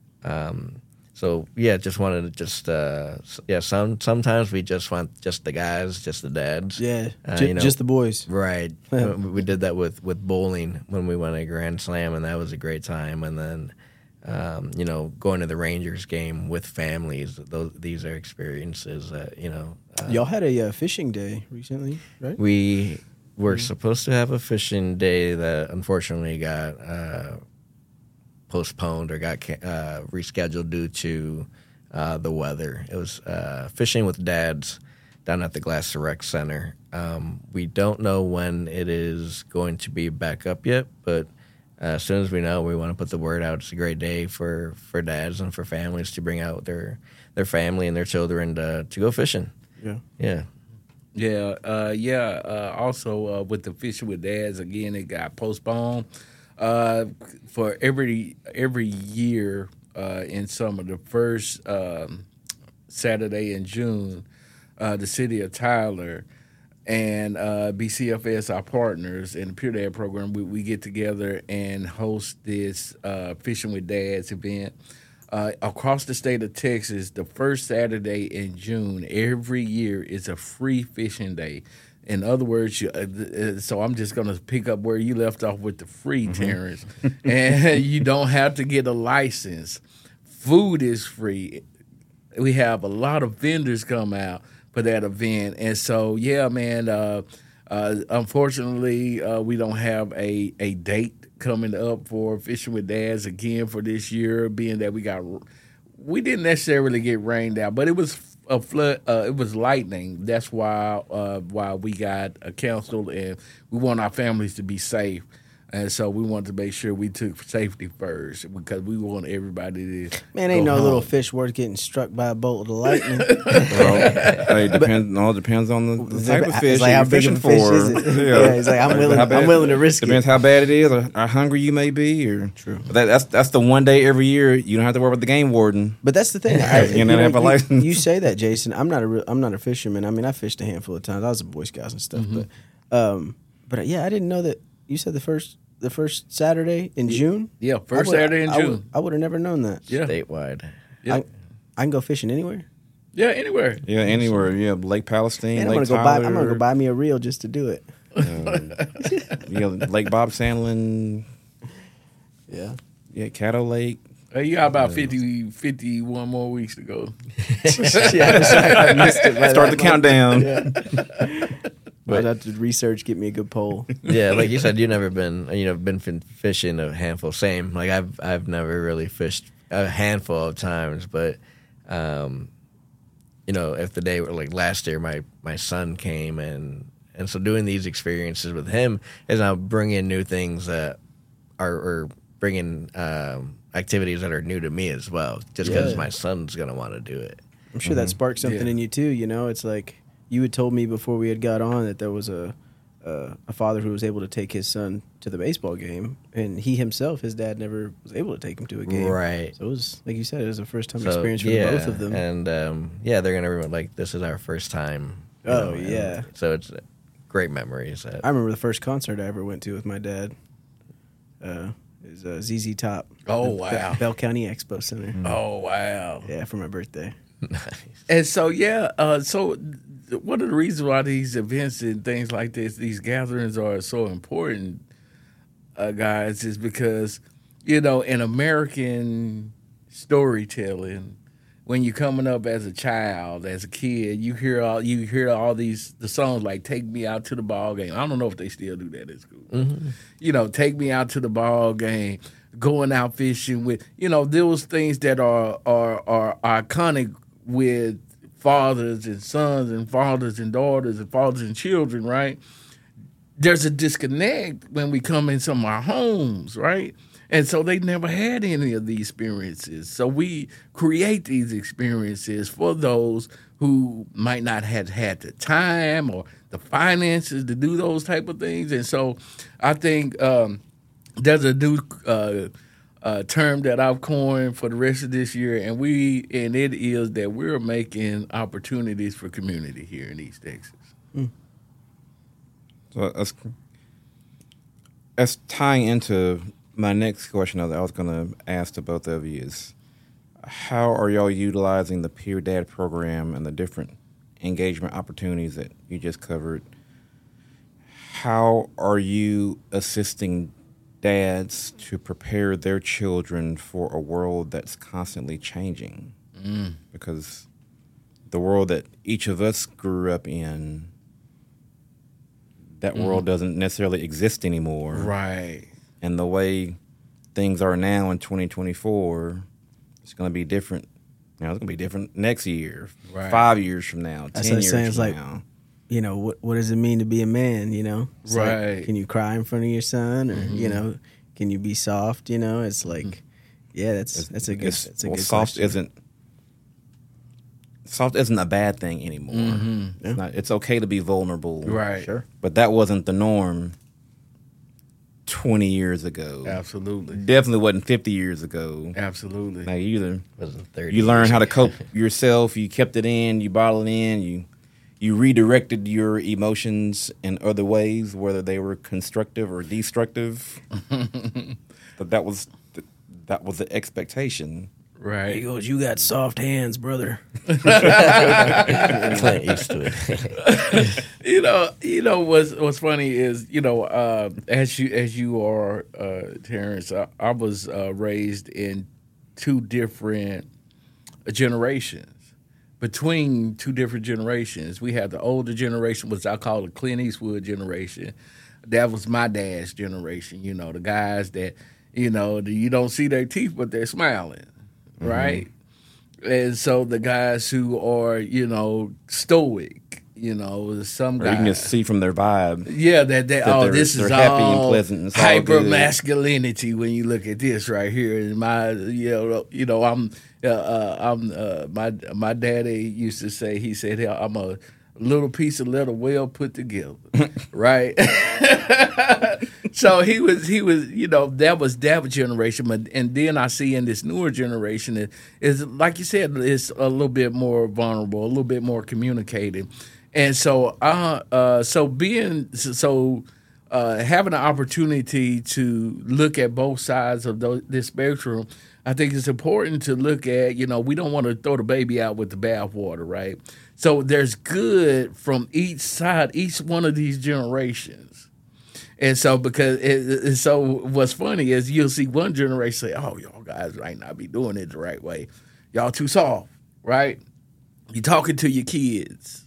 um, so yeah, just wanted to just uh, s- yeah. Some sometimes we just want just the guys, just the dads. yeah. uh, Ju- you know. just the boys. Right. we we did that with, with bowling when we won a Grand Slam, and that was a great time. And then, um, you know, going to the Rangers game with families. Those these are experiences that you know. Uh, Y'all had a uh, fishing day recently, right? we were supposed to have a fishing day that unfortunately got uh, postponed or got ca- uh, rescheduled due to uh, the weather. It was uh, fishing with dads down at the Glasser Rec Center. Um, we don't know when it is going to be back up yet, but uh, as soon as we know, we want to put the word out. It's a great day for, for dads and for families to bring out their their family and their children to to go fishing. Yeah. Yeah. Yeah, uh, yeah. Uh, also, uh, with the Fishing with Dads, again, it got postponed. Uh, for every every year uh, in summer, the first um, Saturday in June, uh, the city of Tyler and uh, B C F S, our partners in the Pure Dad program, we, we get together and host this uh, Fishing with Dads event. Uh, across the state of Texas, the first Saturday in June every year is a free fishing day. In other words, you, uh, uh, so I'm just going to pick up where you left off with the free, Terrence. And you don't have to get a license. Food is free. We have a lot of vendors come out for that event. And so, yeah, man, uh, uh, unfortunately, uh, we don't have a, a date coming up for Fishing with Dads again for this year, being that we got we didn't necessarily get rained out, but it was a flood. Uh, it was lightning. That's why uh, why we got uh, canceled, and we want our families to be safe. And so we wanted to make sure we took safety first because we want everybody to. Man, ain't go no home. little fish worth getting struck by a bolt of lightning. Well, hey, depends. All depends on the, the It's type like- of fish it's like, you're how big fishing of a fish for. is it? Yeah, he's like, I'm willing- How I'm willing to risk it. Depends how bad it is, or how hungry you may be, or True. But that, that's that's the one day every year you don't have to worry about the game warden. But that's the thing. I, You don't have a you, license. you say that, Jason. I'm not a real, I'm not a fisherman. I mean, I fished a handful of times. I was a Boy Scouts and stuff. Mm-hmm. But um, but uh, yeah, I didn't know that. You said the first the first Saturday in June. Yeah, I first would- Saturday in I would- June. I would have never known that. Yeah, Statewide. yeah, I, I can go fishing anywhere. yeah, anywhere. Yeah, anywhere. Yeah, Lake Palestine, And I'm Lake gonna go buy. Tyler. I'm gonna go buy me a reel just to do it. um, yeah, Lake Bob Sandlin. Yeah. Yeah, Caddo Lake. Hey, you got about fifty, fifty-one more weeks to go. yeah I'm sorry, I missed it by Start that the countdown. Yeah. I'd have to research, get me a good pole. Yeah, like you said, you've never been, you know, been fin- fishing a handful. Same, like I've, I've never really fished a handful of times, but, um, you know, if the day like last year, my my son came and and so doing these experiences with him is now bringing new things that are or bringing um, activities that are new to me as well. Just because Yeah. my son's gonna want to do it. I'm sure that sparked something Yeah. in you too. You know, it's like you had told me before we had got on that there was a uh, a father who was able to take his son to the baseball game, and he himself, his dad, never was able to take him to a game. Right. So it was like you said, it was a first time So, experience for yeah, the both of them. and um, yeah, they're gonna remember like this is our first time. you Oh, and yeah. so it's uh, great memories. That, I remember the first concert I ever went to with my dad. Uh, is uh, Z Z Top. Oh, The wow. Be- Bell County Expo Center. Oh wow! Yeah, for my birthday. And so yeah, uh, so th- one of the reasons why these events and things like this, these gatherings are so important, uh, guys, is because you know in American storytelling, when you're coming up as a child, as a kid, you hear all you hear all these the songs like "Take Me Out to the Ball Game." I don't know if they still do that at school. You know, "Take Me Out to the Ball Game," going out fishing with you know those things that are are are iconic with fathers and sons and fathers and daughters and fathers and children, right? There's a disconnect when we come in some of our homes, right? And so they never had any of these experiences. So we create these experiences for those who might not have had the time or the finances to do those type of things. And so I think um, there's a new uh, uh, term that I've coined for the rest of this year, and we and it is that we're making opportunities for community here in East Texas. Mm. So that's, that's tying into my next question that I was going to ask to both of you is, how are y'all utilizing the Peer Dad program and the different engagement opportunities that you just covered? How are you assisting dads to prepare their children for a world that's constantly changing? Mm. Because the world that each of us grew up in, that mm. world doesn't necessarily exist anymore. Right. And the way things are now in twenty twenty-four, it's going to be different. You know, it's going to be different next year, right. five years from now, That's ten what I'm years saying. from It's like, now. You know, what what does it mean to be a man, you know? It's right. Like, can you cry in front of your son? Or, mm-hmm. you know, can you be soft, you know? It's like, mm-hmm. yeah, that's it's, that's a good, that's a well, good soft question. isn't, soft isn't a bad thing anymore. Mm-hmm. It's, yeah. not, it's okay to be vulnerable. Right. Sure. But that wasn't the norm twenty years ago. Absolutely. Definitely wasn't fifty years ago. Absolutely. Like either Wasn't thirty you learn years how to ago. cope yourself, you kept it in, you bottled it in, you you redirected your emotions in other ways, whether they were constructive or destructive. But that was the, that was the expectation. Right. He goes, you got soft hands, brother. Clint used to it. you know, you know what's what's funny is, you know, uh, as you as you are, uh, Terrence, I, I was uh, raised in two different generations. Between two different generations, we had the older generation, which I call the Clint Eastwood generation. That was my dad's generation. You know, the guys that, you know, the, you don't see their teeth, but they're smiling, mm-hmm. right? And so the guys who are, you know, stoic, you know, some Or guys. you can just see from their vibe. Yeah, that, that, that oh, they're- this they're is happy and all pleasant. It's all hyper good. masculinity when you look at this right here. And my, you know, you know, I'm, uh, uh, I'm, uh, my, my daddy used to say, he said, "Hey, I'm a little piece of leather well put together," right? So he was, he was, you know, that was that generation. But and then I see in this newer generation, it is like you said, it's a little bit more vulnerable, a little bit more communicating. And so, uh, uh, so being so uh, having an opportunity to look at both sides of those, this spectrum, I think it's important to look at. You know, we don't want to throw the baby out with the bathwater, right? So there's good from each side, each one of these generations. And so, because it, it, so what's funny is you'll see one generation say, "Oh, y'all guys might not be doing it the right way. Y'all too soft, right? You talking to your kids."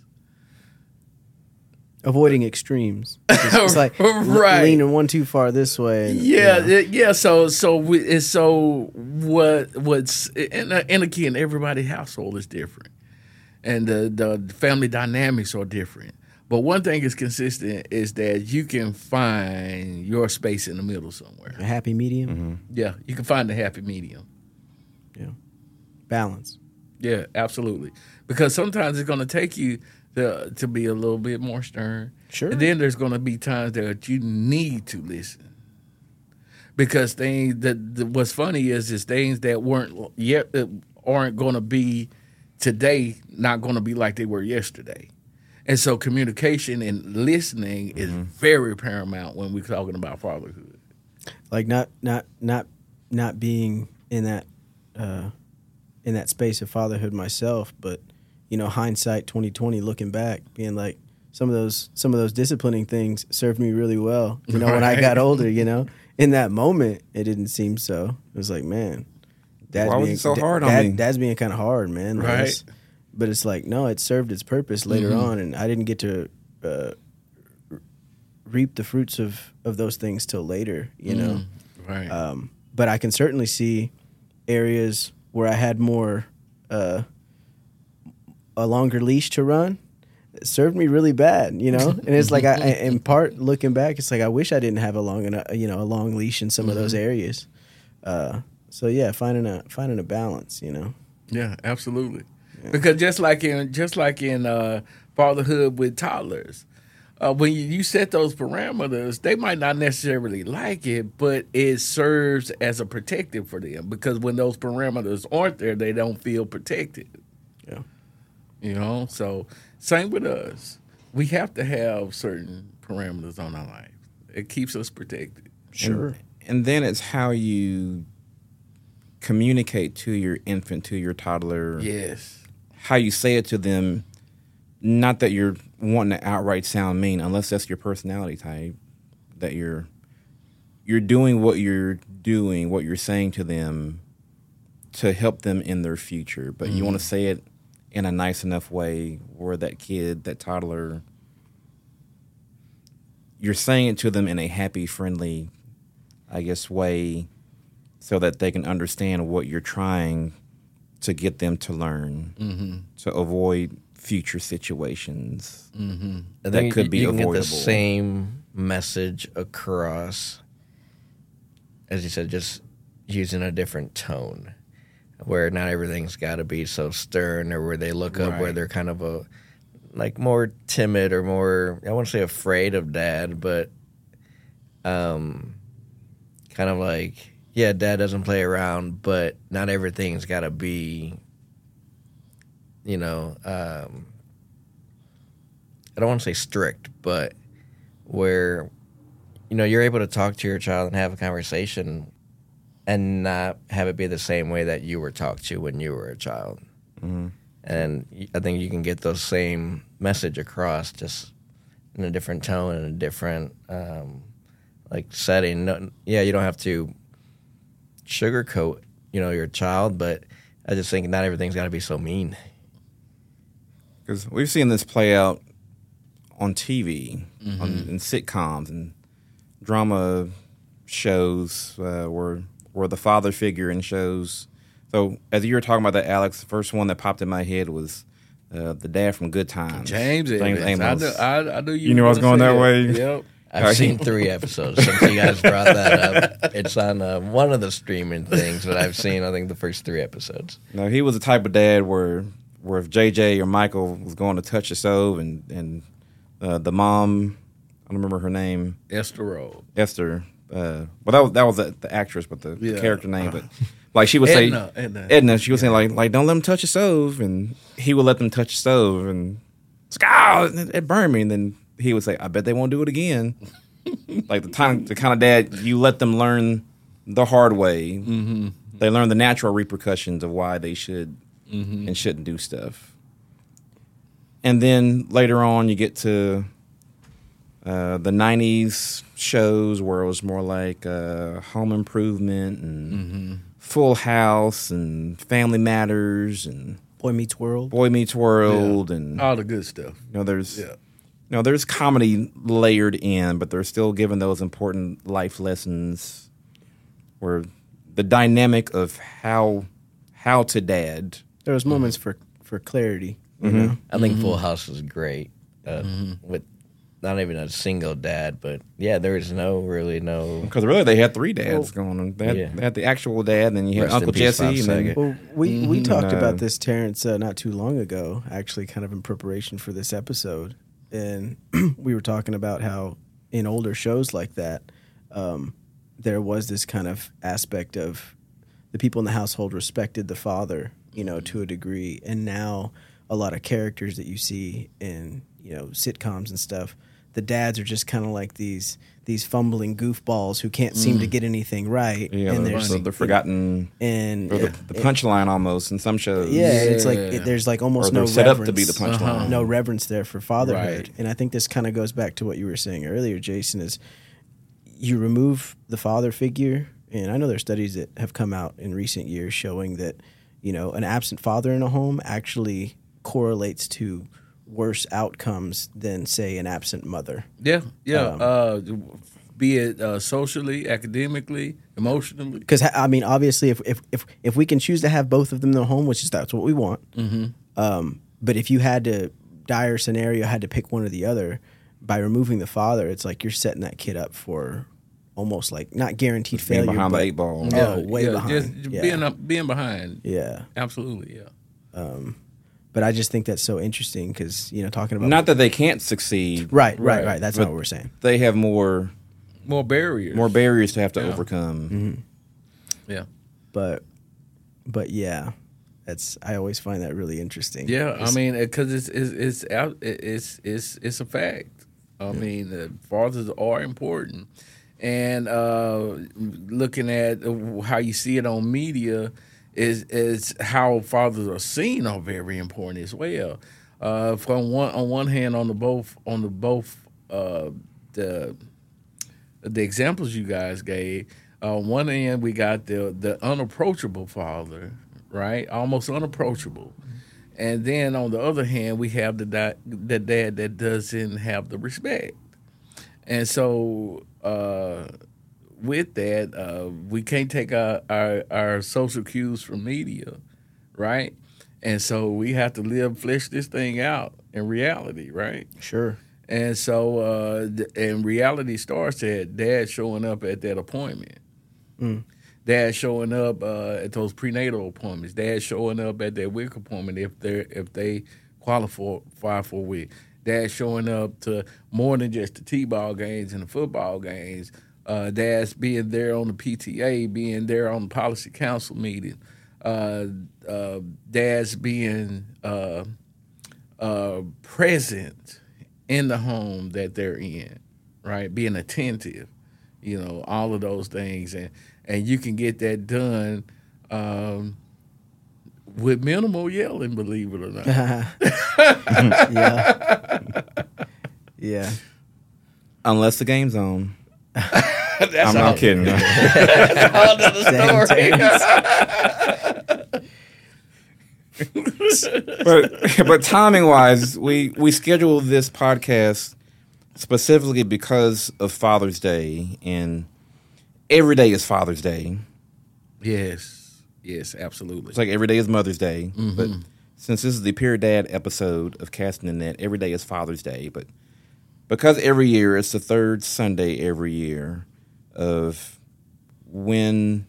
Avoiding extremes. It's, it's like Right. leaning one too far this way. And, Yeah, you know. it- yeah. So, so we, it's so what what's and, and again, everybody's household is different, and the the family dynamics are different. But one thing is consistent is that you can find your space in the middle somewhere. A happy medium. Mm-hmm. Yeah, you can find the happy medium. Yeah. Balance. Yeah, absolutely. Because sometimes it's going to take you to to be a little bit more stern. Sure. And then there's going to be times that you need to listen. Because things that, that what's funny is is things that weren't yet aren't going to be today, not going to be like they were yesterday. And so communication and listening is very paramount when we're talking about fatherhood. Like not not not not being in that uh, in that space of fatherhood myself, but you know, hindsight twenty twenty, looking back, being like some of those some of those disciplining things served me really well. You know, when I Right. got older, you know, in that moment, it didn't seem so. It was like, man, dad's Why was being it so da- hard on dad- me? Dad's being kind of hard, man. Like, Right. it's- But it's like, no, it served its purpose later Mhm. on, and I didn't get to uh, reap the fruits of, of those things till later, you know. Right. Um, but I can certainly see areas where I had more, uh, a longer leash to run, it served me really bad, you know. And it's like, I, in part, looking back, it's like I wish I didn't have a long enough, you know, a long leash in some mm-hmm. of those areas. Uh, so yeah, finding a finding a balance, you know. Yeah, absolutely. Yeah. Because just like in just like in uh, fatherhood with toddlers. Uh, when you, you set those parameters, they might not necessarily like it, but it serves as a protective for them because when those parameters aren't there, they don't feel protected. Yeah. You know, so same with us. We have to have certain parameters on our life. It keeps us protected. Sure. And, and then it's how you communicate to your infant, to your toddler. Yes. How you say it to them. Not that you're wanting to outright sound mean, unless that's your personality type, that you're you're doing what you're doing, what you're saying to them to help them in their future. But mm-hmm. you want to say it in a nice enough way where that kid, that toddler, you're saying it to them in a happy, friendly, I guess, way so that they can understand what you're trying to get them to learn, mm-hmm. to avoid future situations mm-hmm. that could you, be you avoidable. Can get the same message across, as you said, just using a different tone, where not everything's got to be so stern, or where they look up, right. where they're kind of a like more timid or more, I won't say afraid of dad, but um, kind of like, yeah, dad doesn't play around, but not everything's got to be. You know, um, I don't want to say strict, but where, you know, you're able to talk to your child and have a conversation and not have it be the same way that you were talked to when you were a child. Mm-hmm. And I think you can get those same message across just in a different tone and a different, um, like, setting. No, yeah, you don't have to sugarcoat, you know, your child, but I just think not everything's got to be so mean. Because we've seen this play out on T V, mm-hmm. on, in sitcoms and drama shows uh, where where the father figure in shows. So as you were talking about that, Alex, the first one that popped in my head was uh, the dad from Good Times. James, James Amos. I, knew, I, I knew you. You knew I was going that way? Yep. I've right. seen three episodes since you guys brought that up. It's on uh, one of the streaming things that I've seen, I think, the first three episodes. No, he was the type of dad where... where if J J or Michael was going to touch the stove and, and uh, the mom, I don't remember her name. Esther Rowe. Esther. Uh, well, that was, that was the, the actress, but the, yeah. the character name. But like she would Edna, say, Edna, Edna she would yeah. say, like, like, don't let them touch the stove. And he would let them touch the stove. And it's like, oh, it, it burned me. And then he would say, I bet they won't do it again. Like the, time, the kind of dad, you let them learn the hard way. Mm-hmm. They learn the natural repercussions of why they should Mm-hmm. and shouldn't do stuff. And then later on, you get to uh, the nineties shows where it was more like uh, Home Improvement and mm-hmm. Full House and Family Matters and Boy Meets World. Boy Meets World yeah. and all the good stuff. You know, there's yeah. you know, there's comedy layered in, but they're still giving those important life lessons where the dynamic of how how to dad. There was moments mm-hmm. for, for clarity. You mm-hmm. know? I think mm-hmm. Full House was great uh, mm-hmm. with not even a single dad, but yeah, there was no really no. Because really, they had three dads well, going on. They had, yeah. they had the actual dad, and then you had Rest Uncle peace, Jesse. And then, well, we mm-hmm. we talked and, uh, about this, Terrence, uh, not too long ago. Actually, kind of in preparation for this episode, and we were talking about how in older shows like that, um, there was this kind of aspect of the people in the household respected the father, you know, to a degree. And now a lot of characters that you see in, you know, sitcoms and stuff, the dads are just kind of like these these fumbling goofballs who can't seem Mm. to get anything right. yeah, and they're, there's so they're forgotten. and Or the, the punchline almost in some shows. yeah, it's like Yeah. it, there's like Or almost they're no set reverence, up to be the punchline. Uh-huh. no reverence there for fatherhood. Right. And I think this kind of goes back to what you were saying earlier, Jason, is you remove the father figure, and I know there's studies that have come out in recent years showing that, you know, an absent father in a home actually correlates to worse outcomes than, say, an absent mother. Yeah, yeah. Um, uh, be it uh, socially, academically, emotionally. Because I mean, obviously, if if if if we can choose to have both of them in the home, which is that's what we want, Mm-hmm. um, but if you had to, dire scenario, had to pick one or the other, by removing the father, it's like you're setting that kid up for almost like not guaranteed Being failure. behind but, the eight ball. Oh, Yeah, way yeah, behind. Just yeah. being up, being behind. yeah. Absolutely, yeah. Um, but I just think that's so interesting because, you know, talking about. Not that they can't succeed. Right, right, Right. right. That's But not what we're saying. They have more More barriers. more barriers to have to Yeah. overcome. Mm-hmm. Yeah. But, but yeah, that's, I always find that really interesting. Yeah, I It's- mean, because it's it's it's out, it's it's it's a fact. I mean, the fathers are important, and uh, looking at how you see it on media is is how fathers are seen are very important as well. Uh, from one on one hand, on the both on the both uh, the the examples you guys gave. Uh, on one end, we got the the unapproachable father, right? Almost unapproachable. And then on the other hand, we have the di- the dad that doesn't have the respect. And so uh, with that, uh, we can't take our, our, our social cues from media, right? And so we have to live, flesh this thing out in reality, right? Sure. And so, uh, th- and reality starts at dad showing up at that appointment. Mm. Dad showing up uh, at those prenatal appointments. Dad showing up at their W I C appointment if they if they qualify for W I C. Dad showing up to more than just the T-ball games and the football games. Uh, Dad's being there on the P T A, being there on the policy council meeting. Uh, uh, Dad's being uh, uh, present in the home that they're in, right? Being attentive, you know, all of those things. And, and you can get that done um, with minimal yelling, believe it or not. yeah. Yeah. Unless the game's on. That's I'm all. not kidding. That's all another story. but but timing wise, we we scheduled this podcast specifically because of Father's Day, and every day is Father's Day. Yes, yes, absolutely. It's like every day is Mother's Day. Mm-hmm. But since this is the Pure Dad episode of Casting the Net, every day is Father's Day. But because every year it's the third Sunday every year of when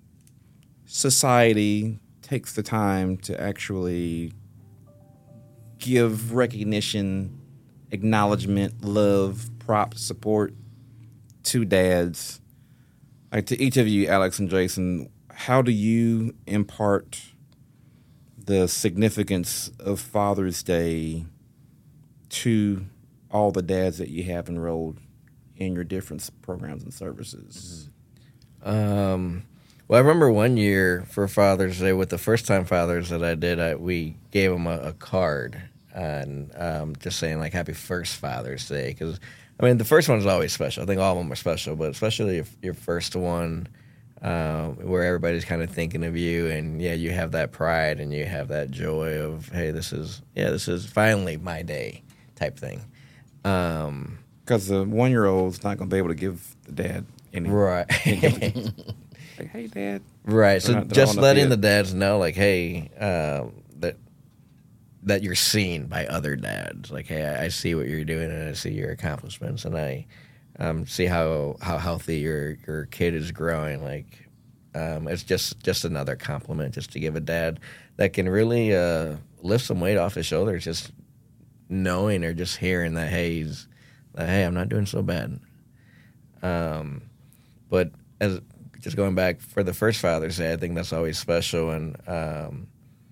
society takes the time to actually give recognition, acknowledgement, love, props, support to dads. Like to each of you, Alex and Jason, how do you impart the significance of Father's Day to all the dads that you have enrolled in your different programs and services? Um, well, I remember one year for Father's Day, with the first time fathers that I did, I, we gave them a, a card and um, just saying like Happy First Father's Day, because I mean the first one's always special. I think all of them are special, but especially your, your first one, uh, where everybody's kind of thinking of you, and yeah, you have that pride and you have that joy of, hey, this is yeah, this is finally my day type thing. Um, Because the one-year-old's not going to be able to give the dad any. right. Like, hey, Dad. Right. So They're not- they're just not letting yet. the dads know, like, hey, um, that that you're seen by other dads. Like, hey, I, I see what you're doing, and I see your accomplishments, and I um, see how how healthy your your kid is growing. Like, um, it's just just another compliment, just to give a dad that can really uh, lift some weight off his shoulders, just knowing or just hearing that, hey, he's, that, hey, I'm not doing so bad. Um, but as just going back for the first Father's Day, I think that's always special, and um,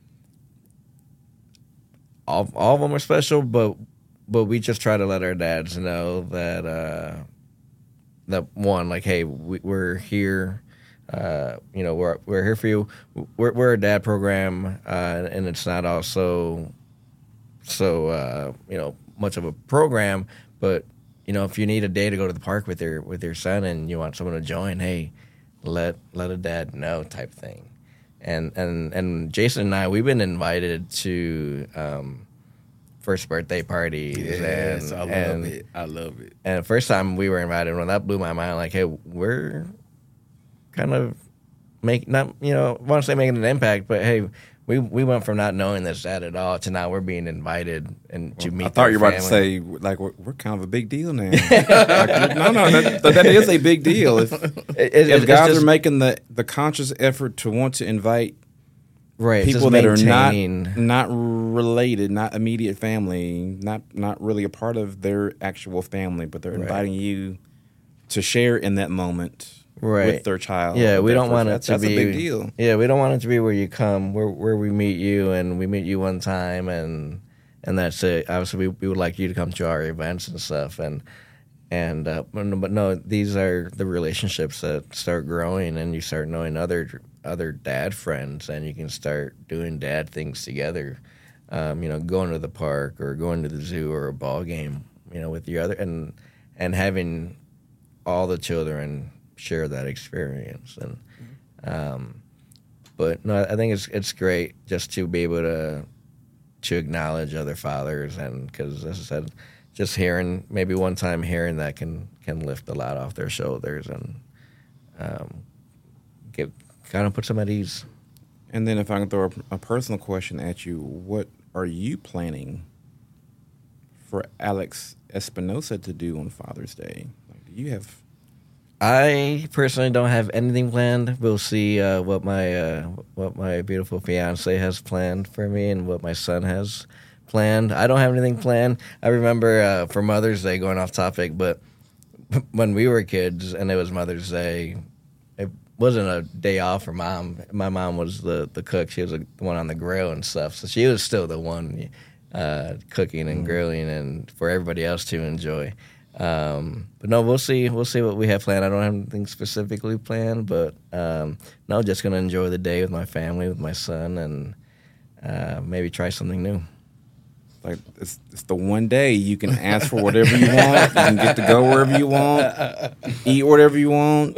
all all of them are special. But but we just try to let our dads know that uh, that one, like, hey, we, we're here. Uh, you know, we're we're here for you. We're we're a dad program, uh, and it's not also so uh, you know much of a program, but you know, if you need a day to go to the park with your with your son and you want someone to join, hey, let let a dad know type thing. And and and Jason and I, we've been invited to um, first birthday parties. Yes, and, I love and, it. I love it. And the first time we were invited, when that blew my mind, like, hey, we're kind of make not you know, I want to say making an impact, but hey, we we went from not knowing this dad at all to now we're being invited and to meet. I thought their you were about family. to say, like, we're, we're kind of a big deal now. Like, no, no, that, that is a big deal. If, It- it- if it's guys just- are making the, the conscious effort to want to invite right, people just that are not maintain- not related, not immediate family, not not really a part of their actual family, but they're Right. inviting you to share in that moment Right. with their child. Yeah, with we their don't want it first- to that's, be That's a big deal. Yeah, we don't want it to be where you come, where where we meet you, and we meet you one time, and and that's it. Obviously, we, we would like you to come to our events and stuff, and and uh, but no- but no, these are the relationships that start growing, and you start knowing other other dad friends, and you can start doing dad things together. Um, you know, going to the park or going to the zoo or a ball game, you know, with your other and and having all the children share that experience. And um, but no, I think it's it's great just to be able to to acknowledge other fathers, and because as I said, just hearing maybe one time hearing that can can lift a lot off their shoulders and um, get kind of put them at ease. And then if I can throw a, a personal question at you, what are you planning for Alex Espinosa to do on Father's Day? Like, do you have... I personally don't have anything planned. We'll see uh, what my uh, what my beautiful fiance has planned for me and what my son has planned. I don't have anything planned. I remember uh, for Mother's Day, going off topic, but when we were kids and it was Mother's Day, it wasn't a day off for Mom. My mom was the, the cook. She was the one on the grill and stuff, so she was still the one uh, cooking and grilling and for everybody else to enjoy. Um, but no, we'll see. We'll see what we have planned. I don't have anything specifically planned, but um, no, just gonna enjoy the day with my family, with my son, and uh, maybe try something new. Like, it's, it's the one day you can ask for whatever you want. You can get to go wherever you want, eat whatever you want.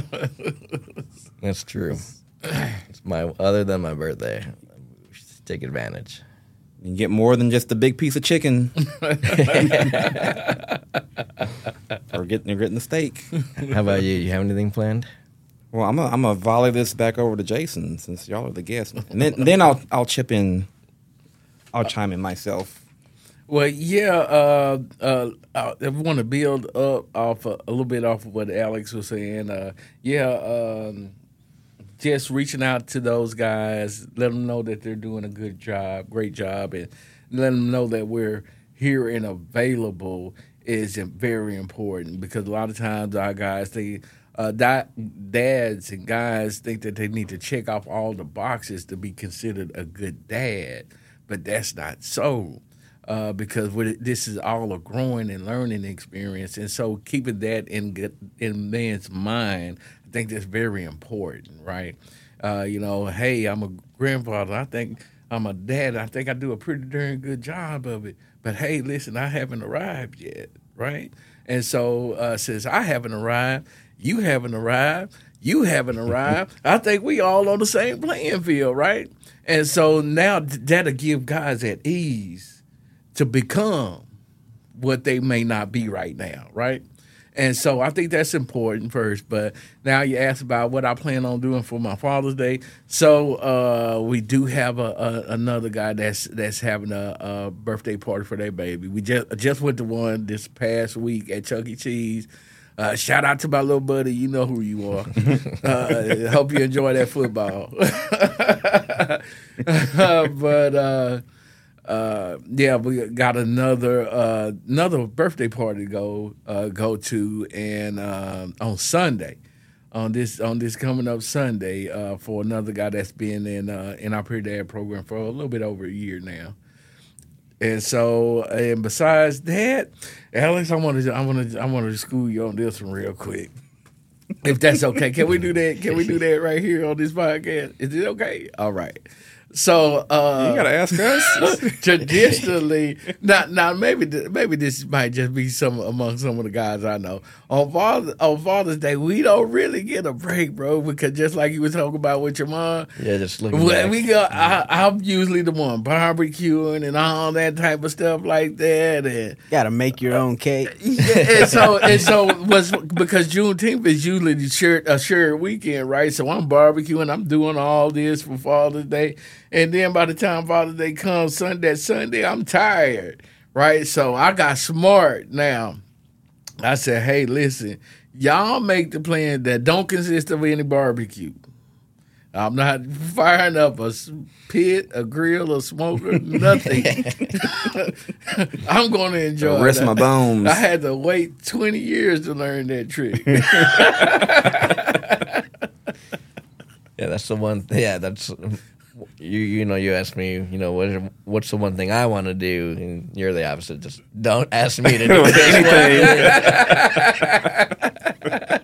That's true. It's my other than my birthday. We should take advantage. You can get more than just a big piece of chicken. Or getting, or getting the steak. How about you? You have anything planned? Well, I'm gonna I'm gonna volley this back over to Jason since y'all are the guests, and then then I'll I'll chip in. I'll chime in myself. Well, yeah, uh, uh, I want to build up off a, a little bit off of what Alex was saying. Uh, yeah, um, just reaching out to those guys, let them know that they're doing a good job, great job, and let them know that we're here and available is very important, because a lot of times our guys, they uh, da- dads and guys think that they need to check off all the boxes to be considered a good dad, but that's not so. Uh, because what it, this is all a growing and learning experience, and so keeping that in good, in man's mind, I think that's very important, right? Uh, you know, hey, I'm a grandfather. I think I'm a dad. I think I do a pretty darn good job of it. But hey, listen, I haven't arrived yet, right? And so uh, since I haven't arrived, you haven't arrived, you haven't arrived. I think we all on the same playing field, right? And so now that'll give guys at ease to become what they may not be right now, right? And so I think that's important first. But now you asked about what I plan on doing for my Father's Day. So uh, we do have a, a another guy that's that's having a, a birthday party for their baby. We just just went to one this past week at Chuck E. Cheese. Uh, shout out to my little buddy. You know who you are. uh, hope you enjoy that football. uh, but uh, uh, yeah, we got another uh, another birthday party to go uh, go to, and um, on Sunday, on this on this coming up Sunday, uh, for another guy that's been in uh, in our Peer Dad program for a little bit over a year now. And so, and besides that, Alex, I want to, I want to, I want to school you on this one real quick, if that's okay. Can we do that? Can we do that right here on this podcast? Is it okay? All right. So uh, You gotta ask us. traditionally, not now maybe th- maybe this might just be some among some of the guys I know. On Father on Father's Day, we don't really get a break, bro, because just like you were talking about with your mom, Yeah, just looking well, back. we go. I, I'm usually the one barbecuing and all that type of stuff like that, and Got to make your own cake. yeah, and so and so was because Juneteenth is usually the shared, a shared weekend, right? So I'm barbecuing, I'm doing all this for Father's Day, And then by the time Father's Day comes Sunday, Sunday, I'm tired, right? So I got smart now. I said, hey, listen, y'all make the plan that don't consist of any barbecue. I'm not firing up a pit, a grill, a smoker, nothing. I'm going to enjoy I'll rest that. my bones. I had to wait twenty years to learn that trick. Yeah, that's the one. Yeah, that's you. You know, you asked me. You know, what? What's the one thing I want to do? And you're the opposite. Just don't ask me to do anything.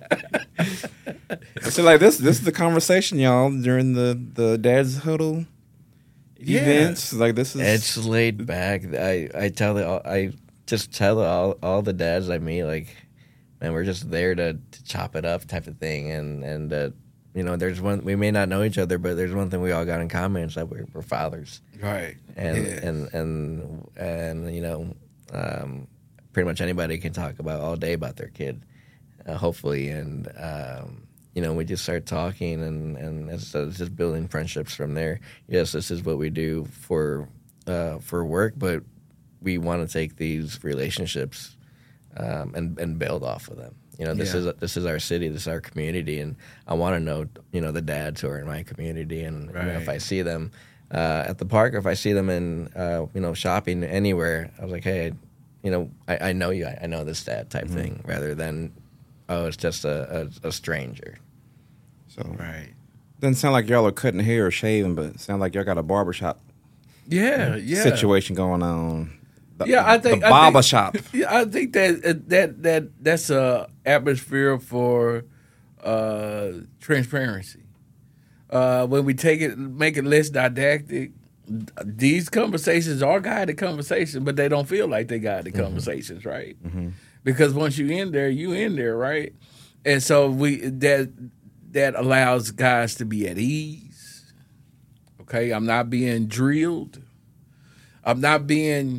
So like this, this is the conversation, y'all, during the the dad's huddle Yeah. events. Like this is It's laid back. I I tell the I just tell all all the dads I meet, like, man, we're just there to, to chop it up, type of thing. And and uh, you know, there's one, we may not know each other, but there's one thing we all got in common, is that we're, we're fathers. Right. And Yeah. and and and you know, um, pretty much anybody can talk about all day about their kid, uh, hopefully. And um, you know, we just start talking, and and it's, it's just building friendships from there. Yes, this is what we do for uh, for work, but we want to take these relationships um, and and build off of them. You know, this Yeah. is this is our city, this is our community, and I want to know, you know, the dads who are in my community, and you know, if Right. I see them uh, at the park, or if I see them in uh, you know, shopping anywhere, I was like, hey, you know, I, I know you, I, I know this dad, type Mm-hmm. thing, rather than, oh, it's just a, a, a stranger. so Right. doesn't sound like y'all are cutting hair or shaving, but it sounds like y'all got a barbershop Yeah, yeah. situation going on. The, Yeah, I think the I barber think- shop. Yeah, I think that uh, that that that's a atmosphere for uh, transparency. Uh, when we take it, make it less didactic. These conversations are guided conversations, but they don't feel like they guided Mm-hmm. conversations, right? Because once you in there, you in there, right? And so we that that allows guys to be at ease. Okay, I'm not being drilled. I'm not being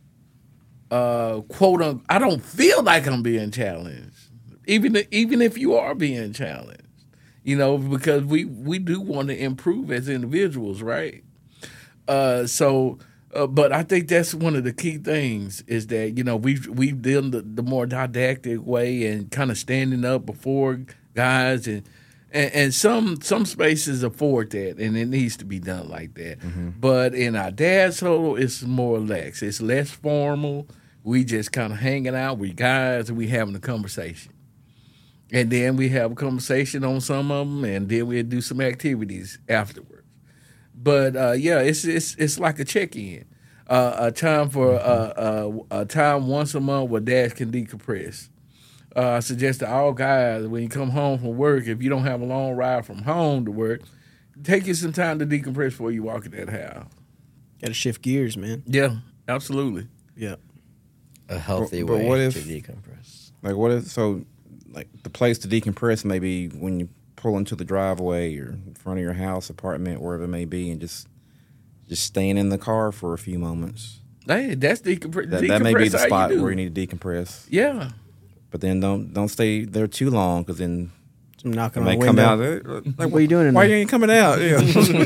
uh, quote unquote. I don't feel like I'm being challenged, even even if you are being challenged. You know, because we we do want to improve as individuals, right? Uh, so, uh, but I think that's one of the key things is that, you know, we've we've done the, the more didactic way and kind of standing up before guys, and, and and some some spaces afford that, and it needs to be done like that. But in our dad's huddle, it's more lax. It's less formal. We just kind of hanging out with guys, and we having a conversation. And then we have a conversation on some of them, and then we'll do some activities afterwards. But uh, yeah, it's it's it's like a check-in, uh, a time for uh, uh, a time once a month where dads can decompress. Uh, I suggest to all guys, when you come home from work, if you don't have a long ride from home to work, take you some time to decompress before you walk in that house. Got to shift gears, man. Yeah, absolutely. Yeah. A healthy But- but way what to if- decompress. Like what is so? Like the place to decompress maybe when you pull into the driveway or in front of your house, apartment, wherever it may be, and just just staying in the car for a few moments. Hey, that's decompress. That, that may be decompress the how spot do. where you need to decompress. Yeah. But then don't don't stay there too long, because then I'm knocking they on the come window. out. Like, What are you doing in Why there? you ain't coming out? Yeah. You see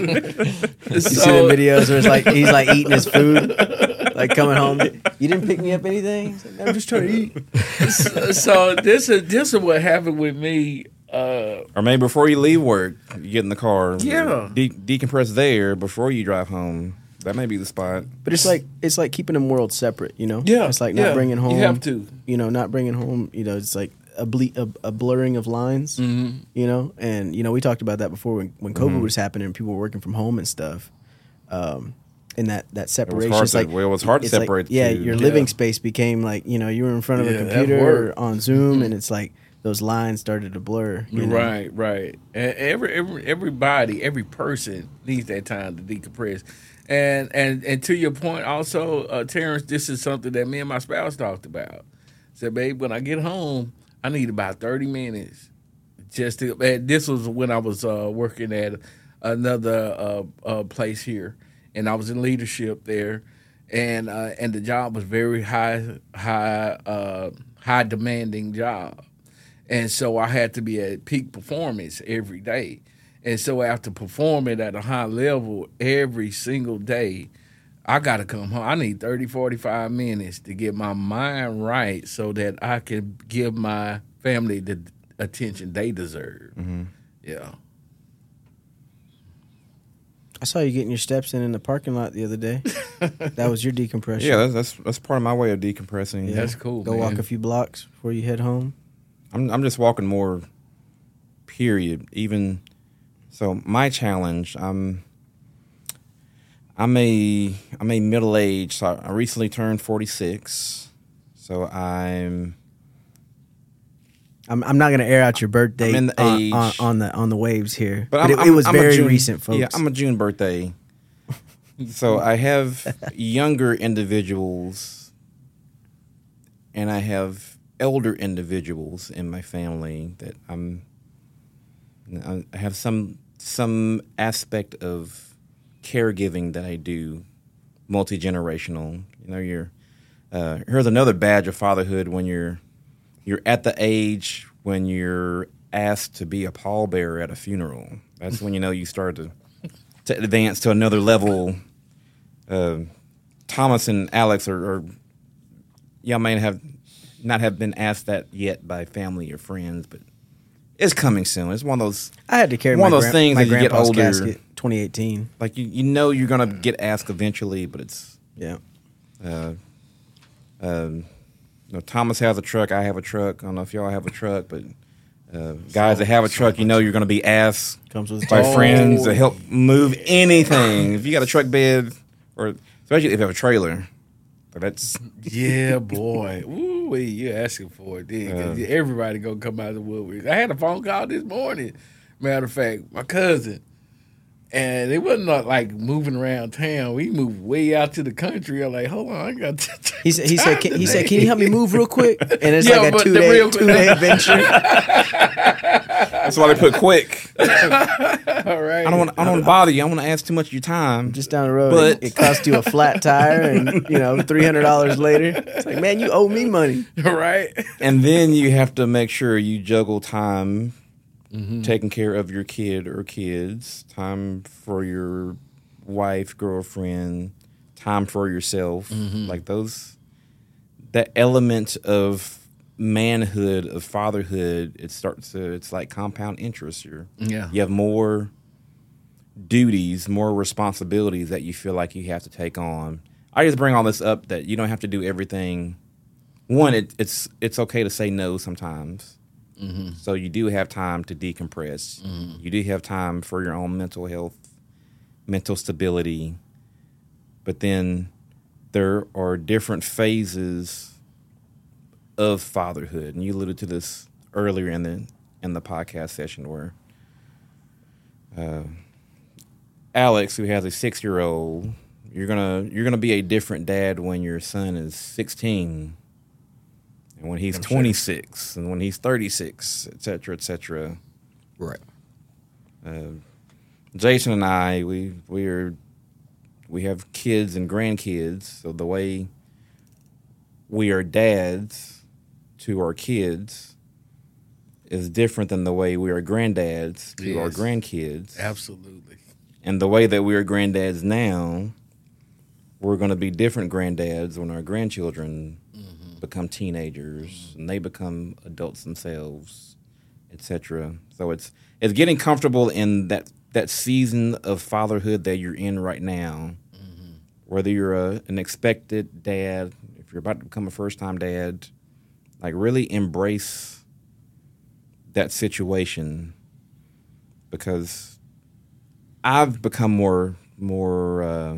the videos where it's like he's like eating his food, like coming home. You didn't pick me up anything. He's like, I'm just trying to eat. so, so this is this is what happened with me. Uh, Or maybe before you leave work, you get in the car. Yeah. De- decompress there before you drive home. That may be the spot. But it's like it's like keeping them worlds separate. You know. Yeah, It's like not yeah, bringing you home. have to. You know, not bringing home. You know, it's like a ble- a, a blurring of lines. Mm-hmm. You know, and you know we talked about that before when when COVID was happening and people were working from home and stuff. Um, and that that separation. hard it's to- like well, it was hard to it's like- separate the yeah, two. your Yeah. living space became like you know you were in front of Yeah, a that computer worked. or on Zoom, and it's like those lines started to blur. You know? Right, right. And every, every everybody, every person needs that time to decompress. And and and to your point, also, uh, Terrence, this is something that me and my spouse talked about. Said, babe, when I get home, I need about thirty minutes. Just to. And this was when I was uh, working at another uh, uh, place here, and I was in leadership there, and uh, and the job was very high, high, uh, high demanding job. And so I had to be at peak performance every day. And so after performing at a high level every single day, I got to come home. I need thirty, forty-five minutes to get my mind right so that I can give my family the attention they deserve. Mm-hmm. Yeah. I saw you getting your steps in in the parking lot the other day. That was your decompression. Yeah, that's, that's that's part of my way of decompressing. Yeah. That's cool, Go man. walk a few blocks before you head home. I'm I'm just walking more. Period. Even so, my challenge. I'm I'm a I'm a middle age. So I recently turned forty-six. So I'm. I'm I'm not gonna air out your birthday I'm in the on, age. on, on the on the waves here, But, but, I'm, it, I'm, it was I'm a very June- recent, folks. Yeah, I'm a June birthday. So I have younger individuals, and I have elder individuals in my family that I'm. I have some some aspect of caregiving that I do, multi generational. You know, you're uh, here's another badge of fatherhood when you're you're at the age when you're asked to be a pallbearer at a funeral. That's when you know you start to to advance to another level. Uh, Thomas and Alex are, are y'all may have not have been asked that yet by family or friends, but it's coming soon. It's one of those I had to carry one my, of those gran- things my as you get grandpa's older. casket, twenty eighteen. Like you, you know you're gonna get asked eventually, but it's Yeah, uh, um, you know, Thomas has a truck. I have a truck. I don't know if y'all have a truck, but uh, guys that have a truck, you know you're gonna be asked comes with by Oh. friends to help move anything. If you got a truck bed, or especially if you have a trailer, but that's Yeah, boy. Ooh, wee, you're asking for it then. 'Cause Uh. everybody gonna come out of the woodwork. I had a phone call this morning. Matter of fact, my cousin, and it wasn't not like moving around town. We moved way out to the country. I'm like, hold on, I got. T- he said. He said. time Can, he said, today." "Can you help me move real quick?" And it's Yeah, like a but two the day real- two day adventure. that's why they put quick. All right. I don't want I don't want to bother you. I don't want to ask too much of your time. Just down the road, But- it, it cost you a flat tire, and you know, three hundred dollars later, it's like, man, you owe me money. right. And then you have to make sure you juggle time taking care of your kid or kids, time for your wife, girlfriend, time for yourself. Like those, that element of manhood, of fatherhood, it starts to, it's like compound interest. You're, Yeah. you have more duties, more responsibilities that you feel like you have to take on. I just bring all this up that you don't have to do everything. One, it, it's it's okay to say no sometimes. Mm-hmm. So you do have time to decompress. Mm-hmm. You do have time for your own mental health, mental stability. But then there are different phases of fatherhood, and you alluded to this earlier in the in the podcast session where uh, Alex, who has a six-year-old, you're gonna you're gonna be a different dad when your son is sixteen, and when he's I'm sure. twenty-six, and when he's thirty-six, et cetera, et cetera. Right. Uh, Jason and I, we we are we have kids and grandkids, so the way we are dads to our kids is different than the way we are granddads to our Yes. grandkids. Absolutely. And the way that we are granddads now, we're going to be different granddads when our grandchildren mm-hmm. become teenagers mm-hmm. and they become adults themselves, et cetera. So it's it's getting comfortable in that that season of fatherhood that you're in right now. Mm-hmm. Whether you're a, an expected dad, if you're about to become a first-time dad, like really embrace that situation, because I've become more more. Uh,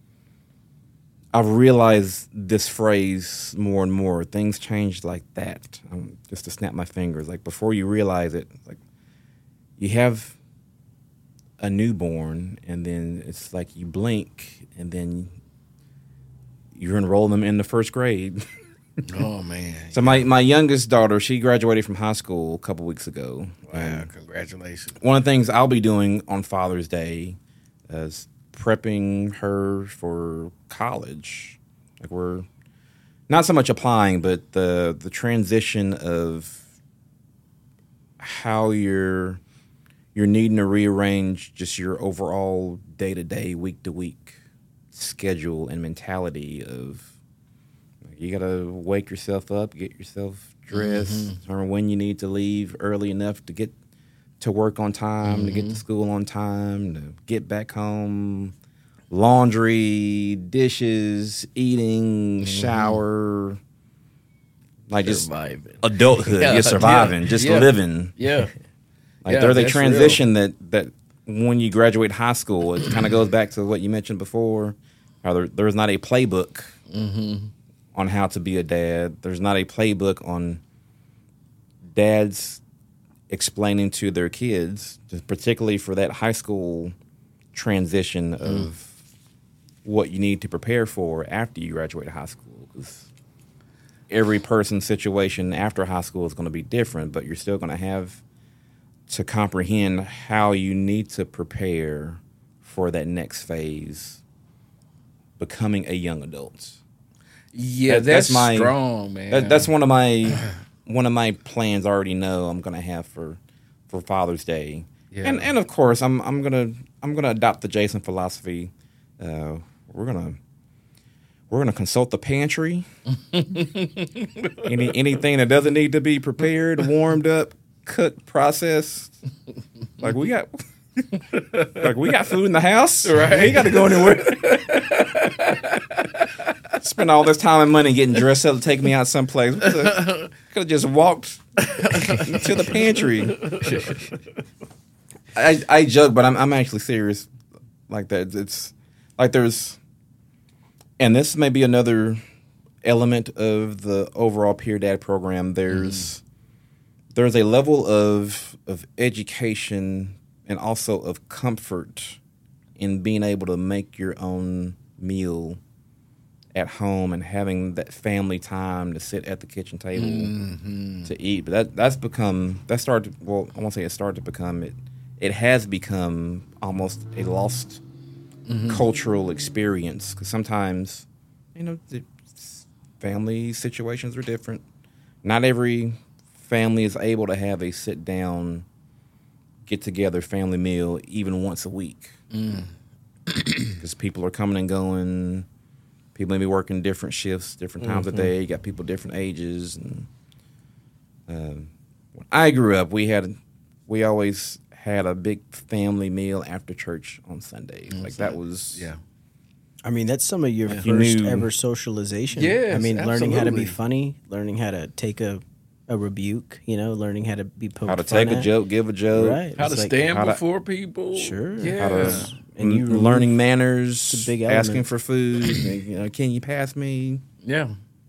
I've realized this phrase more and more. Things change like that. Um, just to snap my fingers, like before you realize it, like you have a newborn, and then it's like you blink, and then you're enrolling them in the first grade. Oh man. So my, my youngest daughter, she graduated from high school a couple weeks ago. Wow, congratulations. One of the things I'll be doing on Father's Day is prepping her for college. Like we're not so much applying, but the the transition of how your you're needing to rearrange just your overall day to day, week to week schedule and mentality of you got to wake yourself up, get yourself dressed, mm-hmm. determine when you need to leave early enough to get to work on time, mm-hmm. to get to school on time, to get back home, laundry, dishes, eating, mm-hmm. shower, like surviving. Just adulthood. yeah, You're surviving, yeah, just yeah. living. Yeah. Like yeah, there's a transition real. that, that when you graduate high school, it kind of goes back to what you mentioned before. How there, there's not a playbook mm-hmm. on how to be a dad. There's not a playbook on dads explaining to their kids, just particularly for that high school transition of mm. what you need to prepare for after you graduate high school. 'Cause every person's situation after high school is going to be different, but you're still going to have to comprehend how you need to prepare for that next phase, becoming a young adult. Yeah, that, that's, that's my strong, man. That, that's one of my one of my plans. I already know I'm going to have for, for Father's Day, yeah. and and of course I'm I'm gonna I'm gonna adopt the Jason philosophy. Uh, we're gonna we're gonna consult the pantry. Any anything that doesn't need to be prepared, warmed up, cooked, processed. Like we got, like we got food in the house. Right? We ain't got to go anywhere. Spend all this time and money getting dressed up to take me out someplace. Could have just walked to the pantry. I I joke, but I'm I'm actually serious. Like that, it's like there's, and this may be another element of the overall Peer Dad program. There's mm. there's a level of of education and also of comfort in being able to make your own meal at home and having that family time to sit at the kitchen table mm-hmm. to eat. But that that's become that started. Well, I won't say it started to become it. It has become almost a lost mm-hmm. cultural experience because sometimes, you know, the family situations are different. Not every family is able to have a sit down, get together family meal even once a week because mm. people are coming and going. People may be working different shifts, different times mm-hmm. of day. You got people different ages. And uh, when I grew up, we had we always had a big family meal after church on Sundays. Mm-hmm. Like that was yeah. I mean, that's some of your yeah. first you knew, ever socialization. Yes, I mean, absolutely. learning how to be funny, learning how to take a, a rebuke, you know, learning how to be poked how to fun take at. a joke, give a joke, right? How It's to like, stand how to, before people. Sure. Yeah. How to, and you m- learning remove, manners, it's a big asking element. for food. You know, can you pass me Yeah.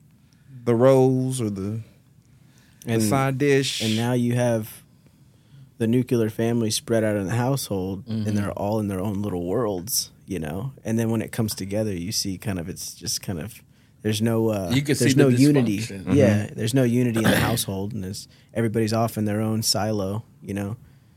the rolls or the, and, the side dish? And now you have the nuclear family spread out in the household, Mm-hmm. and they're all in their own little worlds, you know. And then when it comes together, you see kind of it's just kind of there's no uh, You can there's see the no unity. dysfunction. Mm-hmm. Yeah, there's no unity in the household, and there's, everybody's off in their own silo, you know.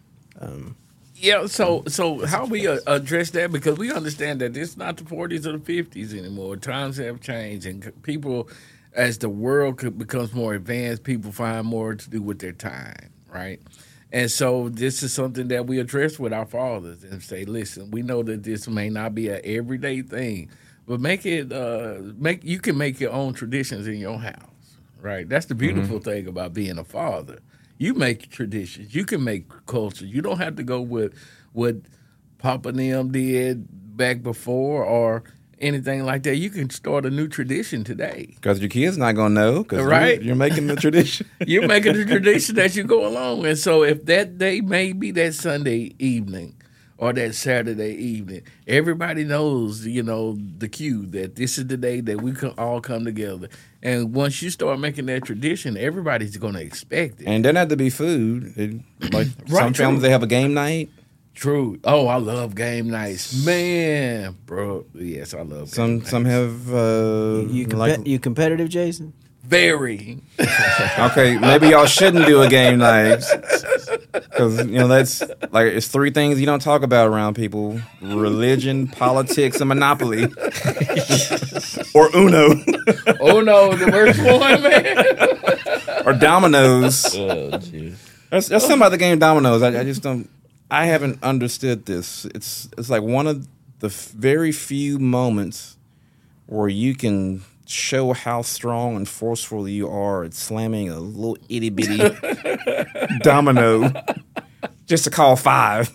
Um, Yeah, so so how we uh, address that, because we understand that it's not the forties or the fifties anymore. Times have changed, and c- people, as the world could, becomes more advanced, people find more to do with their time, right? And so this is something that we address with our fathers and say, listen, we know that this may not be an everyday thing, but make it uh, make you can make your own traditions in your house, right? That's the beautiful mm-hmm. thing about being a father. You make traditions. You can make culture. You don't have to go with what Papa and them did back before or anything like that. You can start a new tradition today. Because your kid's not going to know. Cause right. You're, you're making the tradition. You're making the tradition as you go along. And so if that day may be that Sunday evening or that Saturday evening, everybody knows, you know, the cue that this is the day that we can all come together. And once you start making that tradition, everybody's going to expect it. And it doesn't have to be food. It, like Right, some true. families, they have a game night. True. Oh, I love game nights, man, bro. Yes, I love. Some game some nights. have uh, you compe- like you competitive, Jason? Very. okay, maybe y'all shouldn't do a game night because you know that's like it's three things you don't talk about around people: religion, politics, and Monopoly, or Uno, Oh no, the worst one, man. or dominoes. Oh, jeez. There's, there's something about the game dominoes. I, I just don't. I haven't understood this. It's it's like one of the f- very few moments where you can show how strong and forceful you are at slamming a little itty bitty domino just to call five.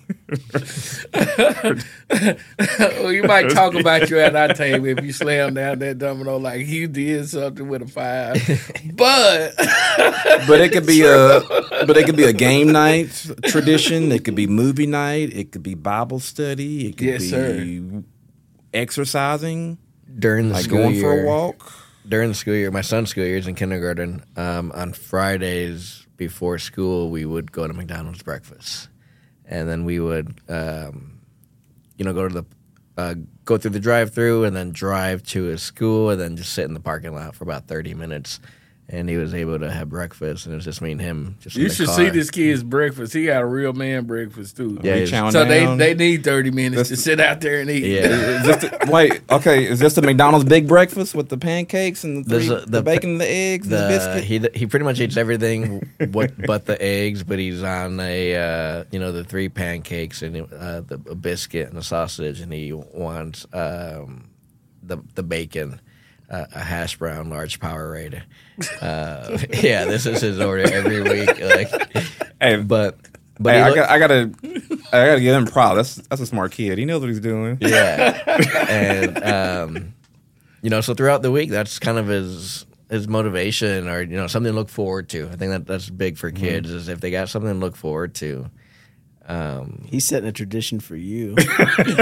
Well, you might talk about you at our table if you slam down that domino like you did something with a five. But But it could be a but it could be a game night tradition. It could be movie night. It could be Bible study. It could Yes, be sir. exercising, During the like school going year, for a walk. during the school year, my son's school year is in kindergarten. Um, on Fridays before school, we would go to McDonald's breakfast, and then we would, um, you know, go to the uh, go through the drive-through, and then drive to his school, and then just sit in the parking lot for about thirty minutes. And he was able to have breakfast, and it was just me and him. Just in you the should car. see this kid's breakfast. He got a real man breakfast too. Yeah, We he's- chowing So they, down. they need thirty minutes This- to sit out there and eat. Yeah. Is this the, wait, okay, is this the McDonald's big breakfast with the pancakes and the, There's three, a- the, the bacon and the eggs and the biscuit? he he pretty much eats everything what but the eggs, but he's on a uh, you know the three pancakes and uh, the a biscuit and a sausage, and he wants um, the the bacon, uh, a hash brown, large Powerade. Uh, yeah, this is his order every week. Like, Hey, but but hey, he I, look- got, I gotta, I gotta give him props. That's that's a smart kid. He knows what he's doing. yeah, and um, you know, so throughout the week, that's kind of his his motivation, or you know, something to look forward to. I think that that's big for kids is if they got something to look forward to. Um, He's setting a tradition for you. He's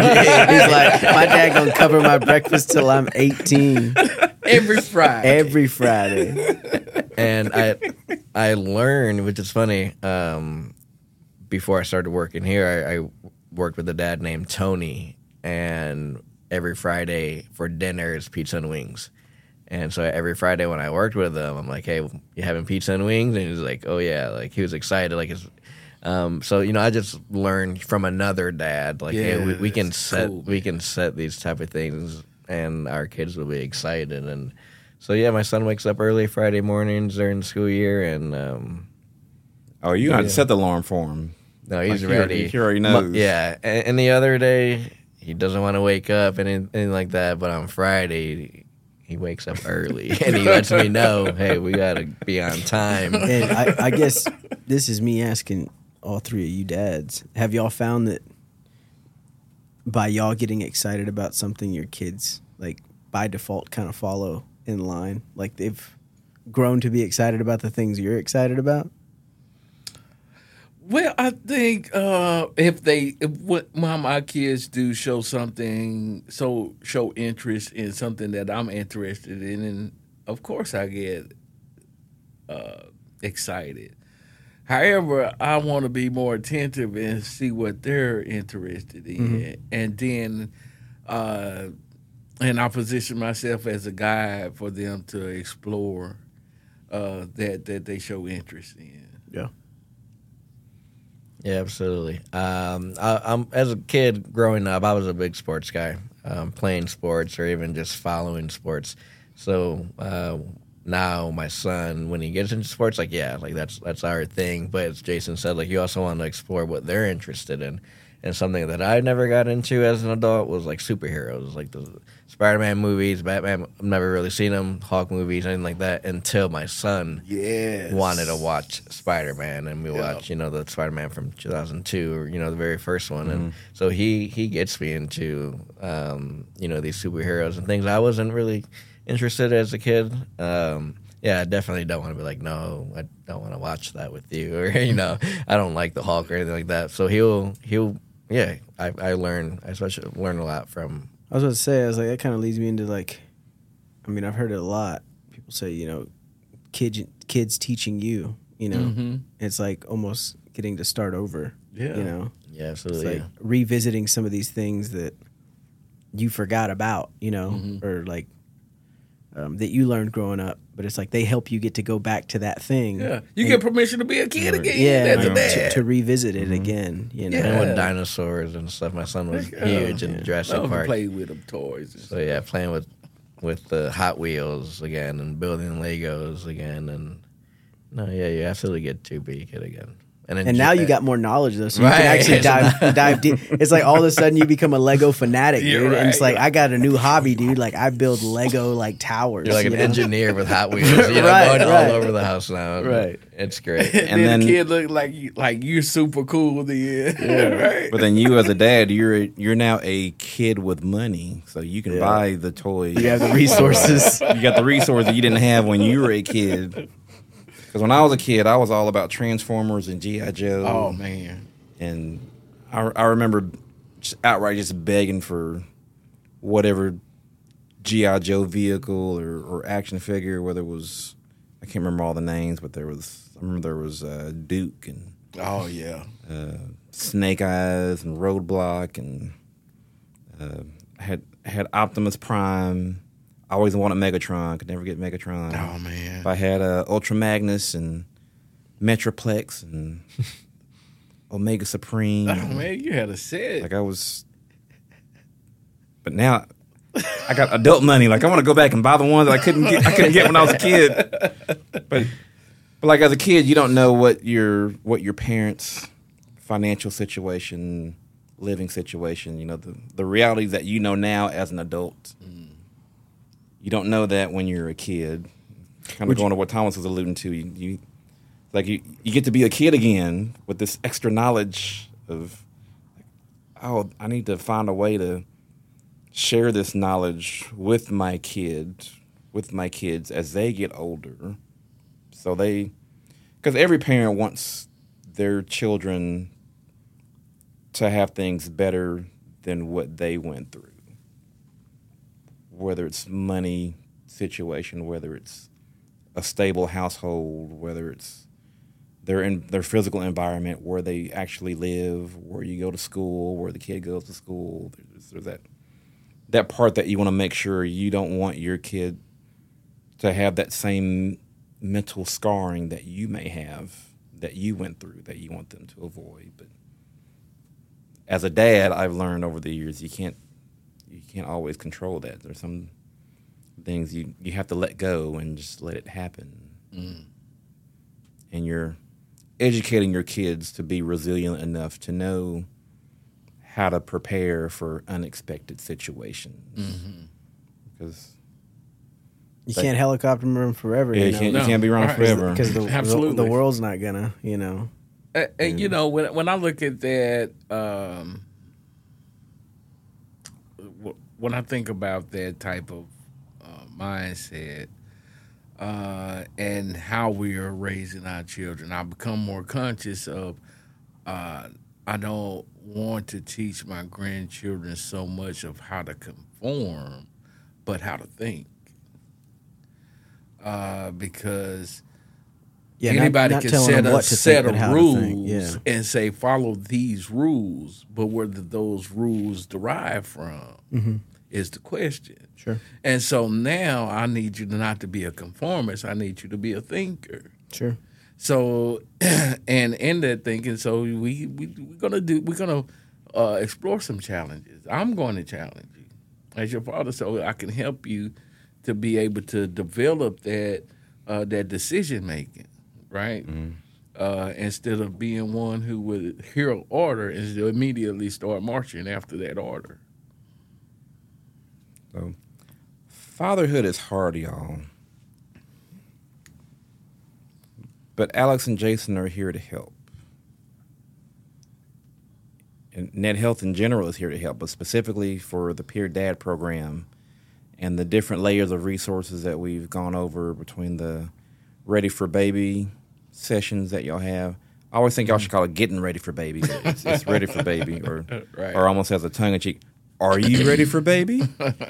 like, my dad gonna cover my breakfast till I'm eighteen Every Friday. every Friday. and I I learned, which is funny. Um, before I started working here, I, I worked with a dad named Tony, and every Friday for dinner is pizza and wings. And so every Friday when I worked with him, I'm like, "Hey, you having pizza and wings?" And he's like, "Oh yeah!" Like he was excited. Like his, um, so you know, I just learned from another dad. Like, Yeah, hey, we, we can that's set cool. we can set these type of things, and our kids will be excited. And so yeah, my son wakes up early Friday mornings during the school year, and um, Oh, you got to set the alarm for him. no, he's Like, he ready. already- he already Mo- knows. yeah, and, and the other day he doesn't want to wake up and anything, anything like that. But on Friday he wakes up early and he lets me know, hey, we gotta be on time. And I, I guess this is me asking all three of you dads. Have y'all found that by y'all getting excited about something, your kids like by default kind of follow in line? Like they've grown to be excited about the things you're excited about? Well, I think uh, if they, if what my, my kids do show something, so show interest in something that I'm interested in, and of course I get uh, excited. However, I want to be more attentive and see what they're interested in, mm-hmm. and then, uh, and I position myself as a guide for them to explore uh, that that they show interest in. Yeah. Yeah, absolutely. Um, I, I'm as a kid growing up, I was a big sports guy, um, playing sports or even just following sports. So uh, now my son, when he gets into sports, like yeah, like that's that's our thing. But as Jason said, like you also want to explore what they're interested in. And something that I never got into as an adult was like superheroes, like the Spider-Man movies, Batman. I've never really seen them, Hawk movies, anything like that until my son Yes. wanted to watch Spider-Man, and we Yeah. watched, you know, the Spider-Man from two thousand two, or you know, the very first one, and so he he gets me into, um, you know, these superheroes and things I wasn't really interested as a kid. Um, yeah, I definitely don't want to be like, no, I don't want to watch that with you, or you know, I don't like the Hulk or anything like that. So he'll he'll yeah, I I learn I especially learn a lot from. I was about to say, I was like, that kind of leads me into like, I mean, I've heard it a lot. People say, you know, kids kids teaching you, you know, Mm-hmm. it's like almost getting to start over. Yeah. You know, Yeah, it's absolutely. like revisiting some of these things that you forgot about, you know, Mm-hmm. or like um, that you learned growing up. But it's like they help you get to go back to that thing. Yeah, you and- get permission to be a kid again. yeah, That's a to, dad. to revisit it again. You know, Yeah. And with dinosaurs and stuff, my son was Yeah. huge in I Jurassic love to Park. play with them toys. and So yeah, playing with with the Hot Wheels again and building Legos again, and no, yeah, you absolutely get to be a kid again. And, And now you got more knowledge though, so you Right. can actually dive dive deep. It's like all of a sudden you become a Lego fanatic, dude. You're And it's right. like I got a new hobby, dude. Like I build Lego like towers. You're like an you know? engineer with Hot Wheels, you know, Right, going right. all over the house now. Right. It's great. And, And then, then- the kid look like you, like you're super cool then. right? But then you, as a dad, you're you're now a kid with money, so you can Yeah. buy the toys. You have the resources. You got the resources you didn't have when you were a kid. Because when I was a kid, I was all about Transformers and G I. Joe. Oh man. And I, I remember just outright just begging for whatever G I. Joe vehicle or, or action figure, whether it was, I can't remember all the names, but there was, I remember there was uh, Duke and Oh yeah. uh, Snake Eyes and Roadblock, and uh, had had Optimus Prime. I always wanted Megatron, could never get Megatron. Oh man. I had uh, Ultra Magnus and Metroplex and Omega Supreme. Oh man, you had a set. Like I was, but now I got adult money. Like I want to go back and buy the ones that I couldn't get. I couldn't get when I was a kid. But, but like as a kid, you don't know what your what your parents' financial situation, living situation. You know the the realities that you know now as an adult. You don't know that when you're a kid. Kind of Would going you- to what Thomas was alluding to. You, you like you, you get to be a kid again with this extra knowledge of, oh, I need to find a way to share this knowledge with my kid, with my kids as they get older. So they, because every parent wants their children to have things better than what they went through. Whether it's money situation, whether it's a stable household, whether it's their in their physical environment, where they actually live, where you go to school, where the kid goes to school. There's, there's that that part that you want to make sure you don't want your kid to have that same mental scarring that you may have, that you went through, that you want them to avoid. But as a dad, I've learned over the years you can't you can't always control that. There's some things you, you have to let go and just let it happen. Mm. And you're educating your kids to be resilient enough to know how to prepare for unexpected situations. Because You can't helicopter them forever. yeah, you you, know? can't, No. you can't be around Right. forever. Because the, the Absolutely. the world's not gonna, you know. And, and you know, when when I look at that, um, wh- when I think about that type of uh, mindset uh, and how we are raising our children, I become more conscious of. Uh, I don't want to teach my grandchildren so much of how to conform, but how to think. Uh, because Yeah, not- anybody not can telling set them a what to set think, but of how to rules think, yeah. and say follow these rules, but where did those rules derive from Mm-hmm. is the question. Sure, And so now I need you to not to be a conformist. I need you to be a thinker. sure. So, and in that thinking, so we we we're gonna do we're gonna uh, explore some challenges. I'm going to challenge you as your father, so I can help you to be able to develop that uh, that decision making, right? Uh, instead of being one who would hear an order and immediately start marching after that order. So, fatherhood is hard, y'all. But Alex and Jason are here to help. And Net Health in general is here to help, but specifically for the Peer Dad program and the different layers of resources that we've gone over between the Ready for Baby sessions that y'all have. I always think y'all should call it Getting Ready for Baby. But It's, it's Ready for Baby, or Right. or almost as a tongue in cheek. Are you ready for baby?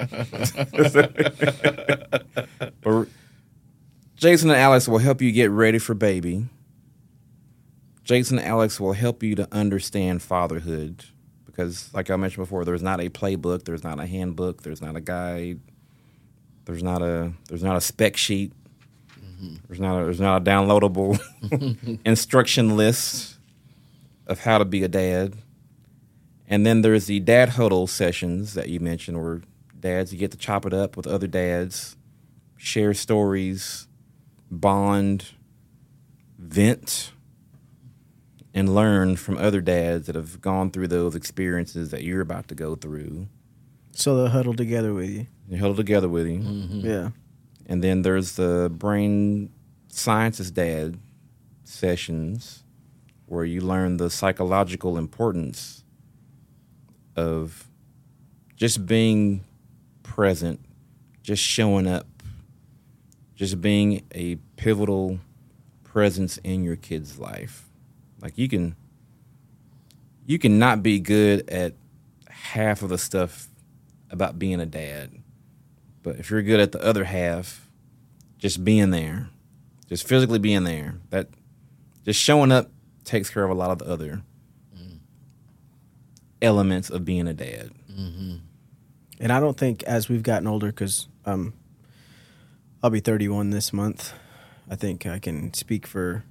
But Jason and Alex will help you get ready for baby. Jason and Alex will help you to understand fatherhood because, like I mentioned before, there's not a playbook, there's not a handbook, there's not a guide, there's not a there's not a spec sheet, there's not a, there's not a downloadable instruction list of how to be a dad. And then there's the dad huddle sessions that you mentioned, where dads, you get to chop it up with other dads, share stories, bond, vent. and learn from other dads that have gone through those experiences that you're about to go through. So they'll huddle together with you. They huddle together with you. Mm-hmm. Yeah. And then there's the brain sciences dad sessions where you learn the psychological importance of just being present, just showing up, just being a pivotal presence in your kid's life. Like you can, you can not be good at half of the stuff about being a dad, but if you're good at the other half, just being there, just physically being there, that just showing up takes care of a lot of the other mm. elements of being a dad. Mm-hmm. And I don't think as we've gotten older, because um, I'll be thirty-one this month, I think I can speak for,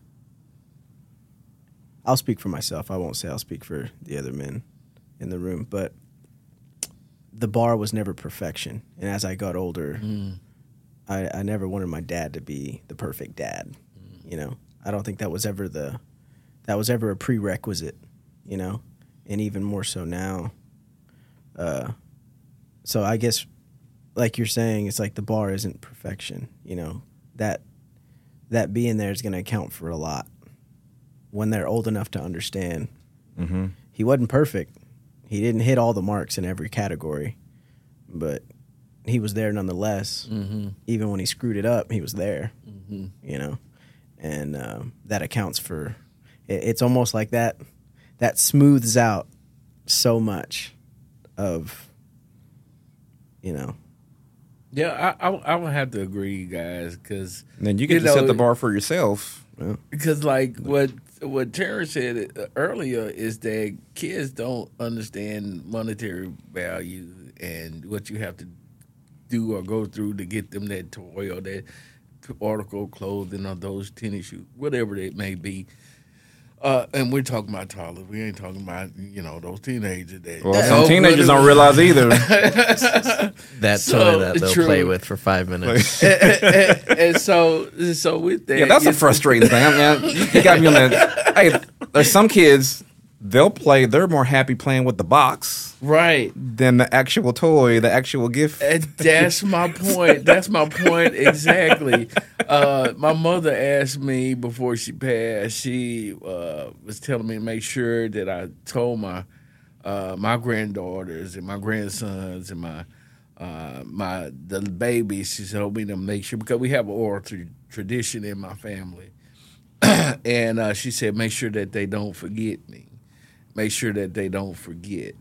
I'll speak for myself. I won't say I'll speak for the other men in the room, but the bar was never perfection. And as I got older, mm. I, I never wanted my dad to be the perfect dad. Mm. You know, I don't think that was ever the, that was ever a prerequisite, you know, and even more so now. Uh, so I guess, like you're saying, it's like the bar isn't perfection, you know, that, that being there is going to account for a lot when they're old enough to understand. Mm-hmm. He wasn't perfect. He didn't hit all the marks in every category, but he was there nonetheless. Mm-hmm. Even when he screwed it up, he was there, mm-hmm. you know, and um, that accounts for, it, it's almost like that, that smooths out so much of, you know. Yeah, I, I, I would have to agree, guys, because then you get you to know, set the bar for yourself. Because, like what what Terrence said earlier is that kids don't understand monetary value and what you have to do or go through to get them that toy or that article of clothing or those tennis shoes, whatever it may be. Uh, and we're talking about toddlers. We ain't talking about, you know, those teenagers. That, well, some teenagers don't realize either. That so, toy that they'll true. play with for five minutes. and, and, and so, so with that, yeah, that's a frustrating thing. I mean, you got me on that. Hey, there's some kids, they'll play. They're more happy playing with the box, right, than the actual toy, the actual gift. And that's my point. That's my point exactly. Uh, my mother asked me before she passed. She uh, was telling me to make sure that I told my uh, my granddaughters and my grandsons and my uh, my the babies. She told me to make sure because we have an oral tra- tradition in my family, and uh, she said make sure that they don't forget me. Make sure that they don't forget.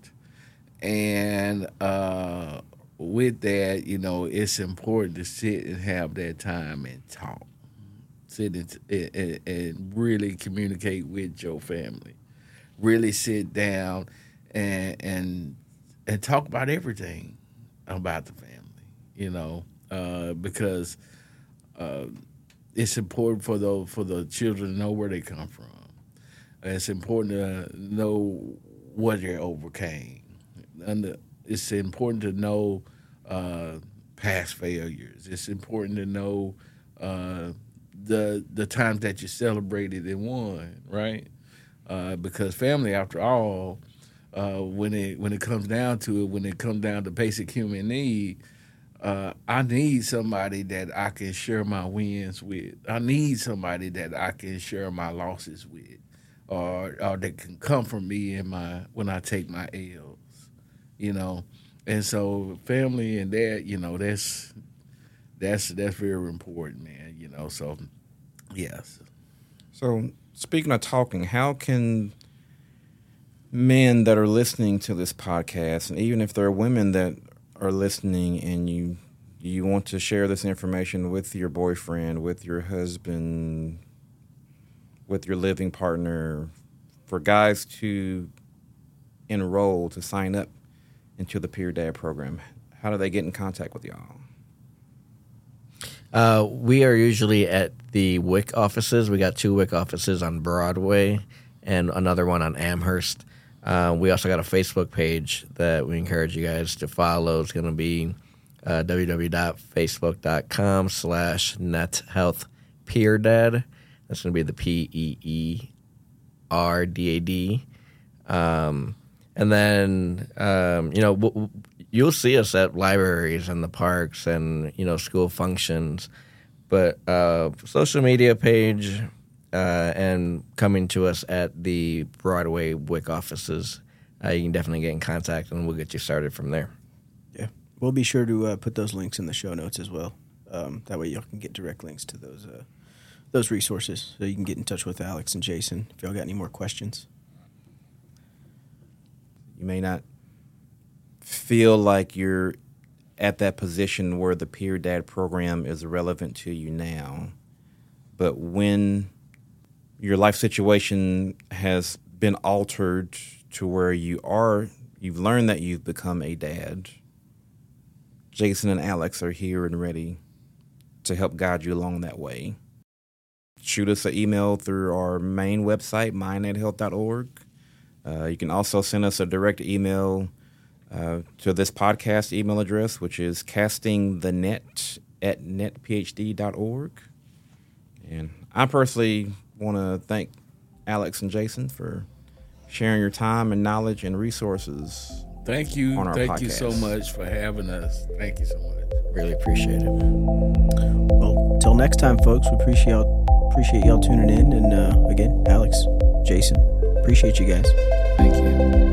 And uh, with that, you know, it's important to sit and have that time and talk. Sit and, and, and really communicate with your family. Really sit down and and and talk about everything about the family, you know, uh, because uh, it's important for the, for the children to know where they come from. It's important to know what they overcame. And it's important to know uh, past failures. It's important to know uh, the the times that you celebrated and won, right? Uh, because family, after all, uh, when it when it comes down to it, when it comes down to basic human need, uh, I need somebody that I can share my wins with. I need somebody that I can share my losses with. Or, or that can come from me in my when I take my L's, you know, and so family and that, you know, that's that's that's very important, man. You know, so yes. So speaking of talking, how can men that are listening to this podcast, and even if there are women that are listening, and you you want to share this information with your boyfriend, with your husband, with your living partner, for guys to enroll, to sign up into the Peer Dad program, how do they get in contact with y'all? Uh, we are usually at the W I C offices. We got two W I C offices on Broadway and another one on Amherst. Uh, we also got a Facebook page that we encourage you guys to follow. It's going to be uh, www.facebook.com slash nethealthpeerdad. That's going to be the P E E R D A D. Um, and then, um, you know, w- w- you'll see us at libraries and the parks and, you know, school functions. But uh, social media page uh, and coming to us at the Broadway W I C offices, uh, you can definitely get in contact and we'll get you started from there. Yeah. We'll be sure to uh, put those links in the show notes as well. Um, that way y'all can get direct links to those uh, those resources so you can get in touch with Alex and Jason if y'all got any more questions. You may not feel like you're at that position where the Peer Dad program is relevant to you now, but when your life situation has been altered to where you are, you've learned that you've become a dad, Jason and Alex are here and ready to help guide you along that way. Shoot us an email through our main website, my net health dot org. Uh, you can also send us a direct email uh, to this podcast email address, which is castingthenet at net p h d dot org. And I personally want to thank Alex and Jason for sharing your time and knowledge and resources. Thank you. On our Thank podcast. you so much for having us. Thank you so much. Really appreciate it. Well, till next time, folks, we appreciate y'all, appreciate y'all tuning in. And uh, again, Alex, Jason, appreciate you guys. Thank you.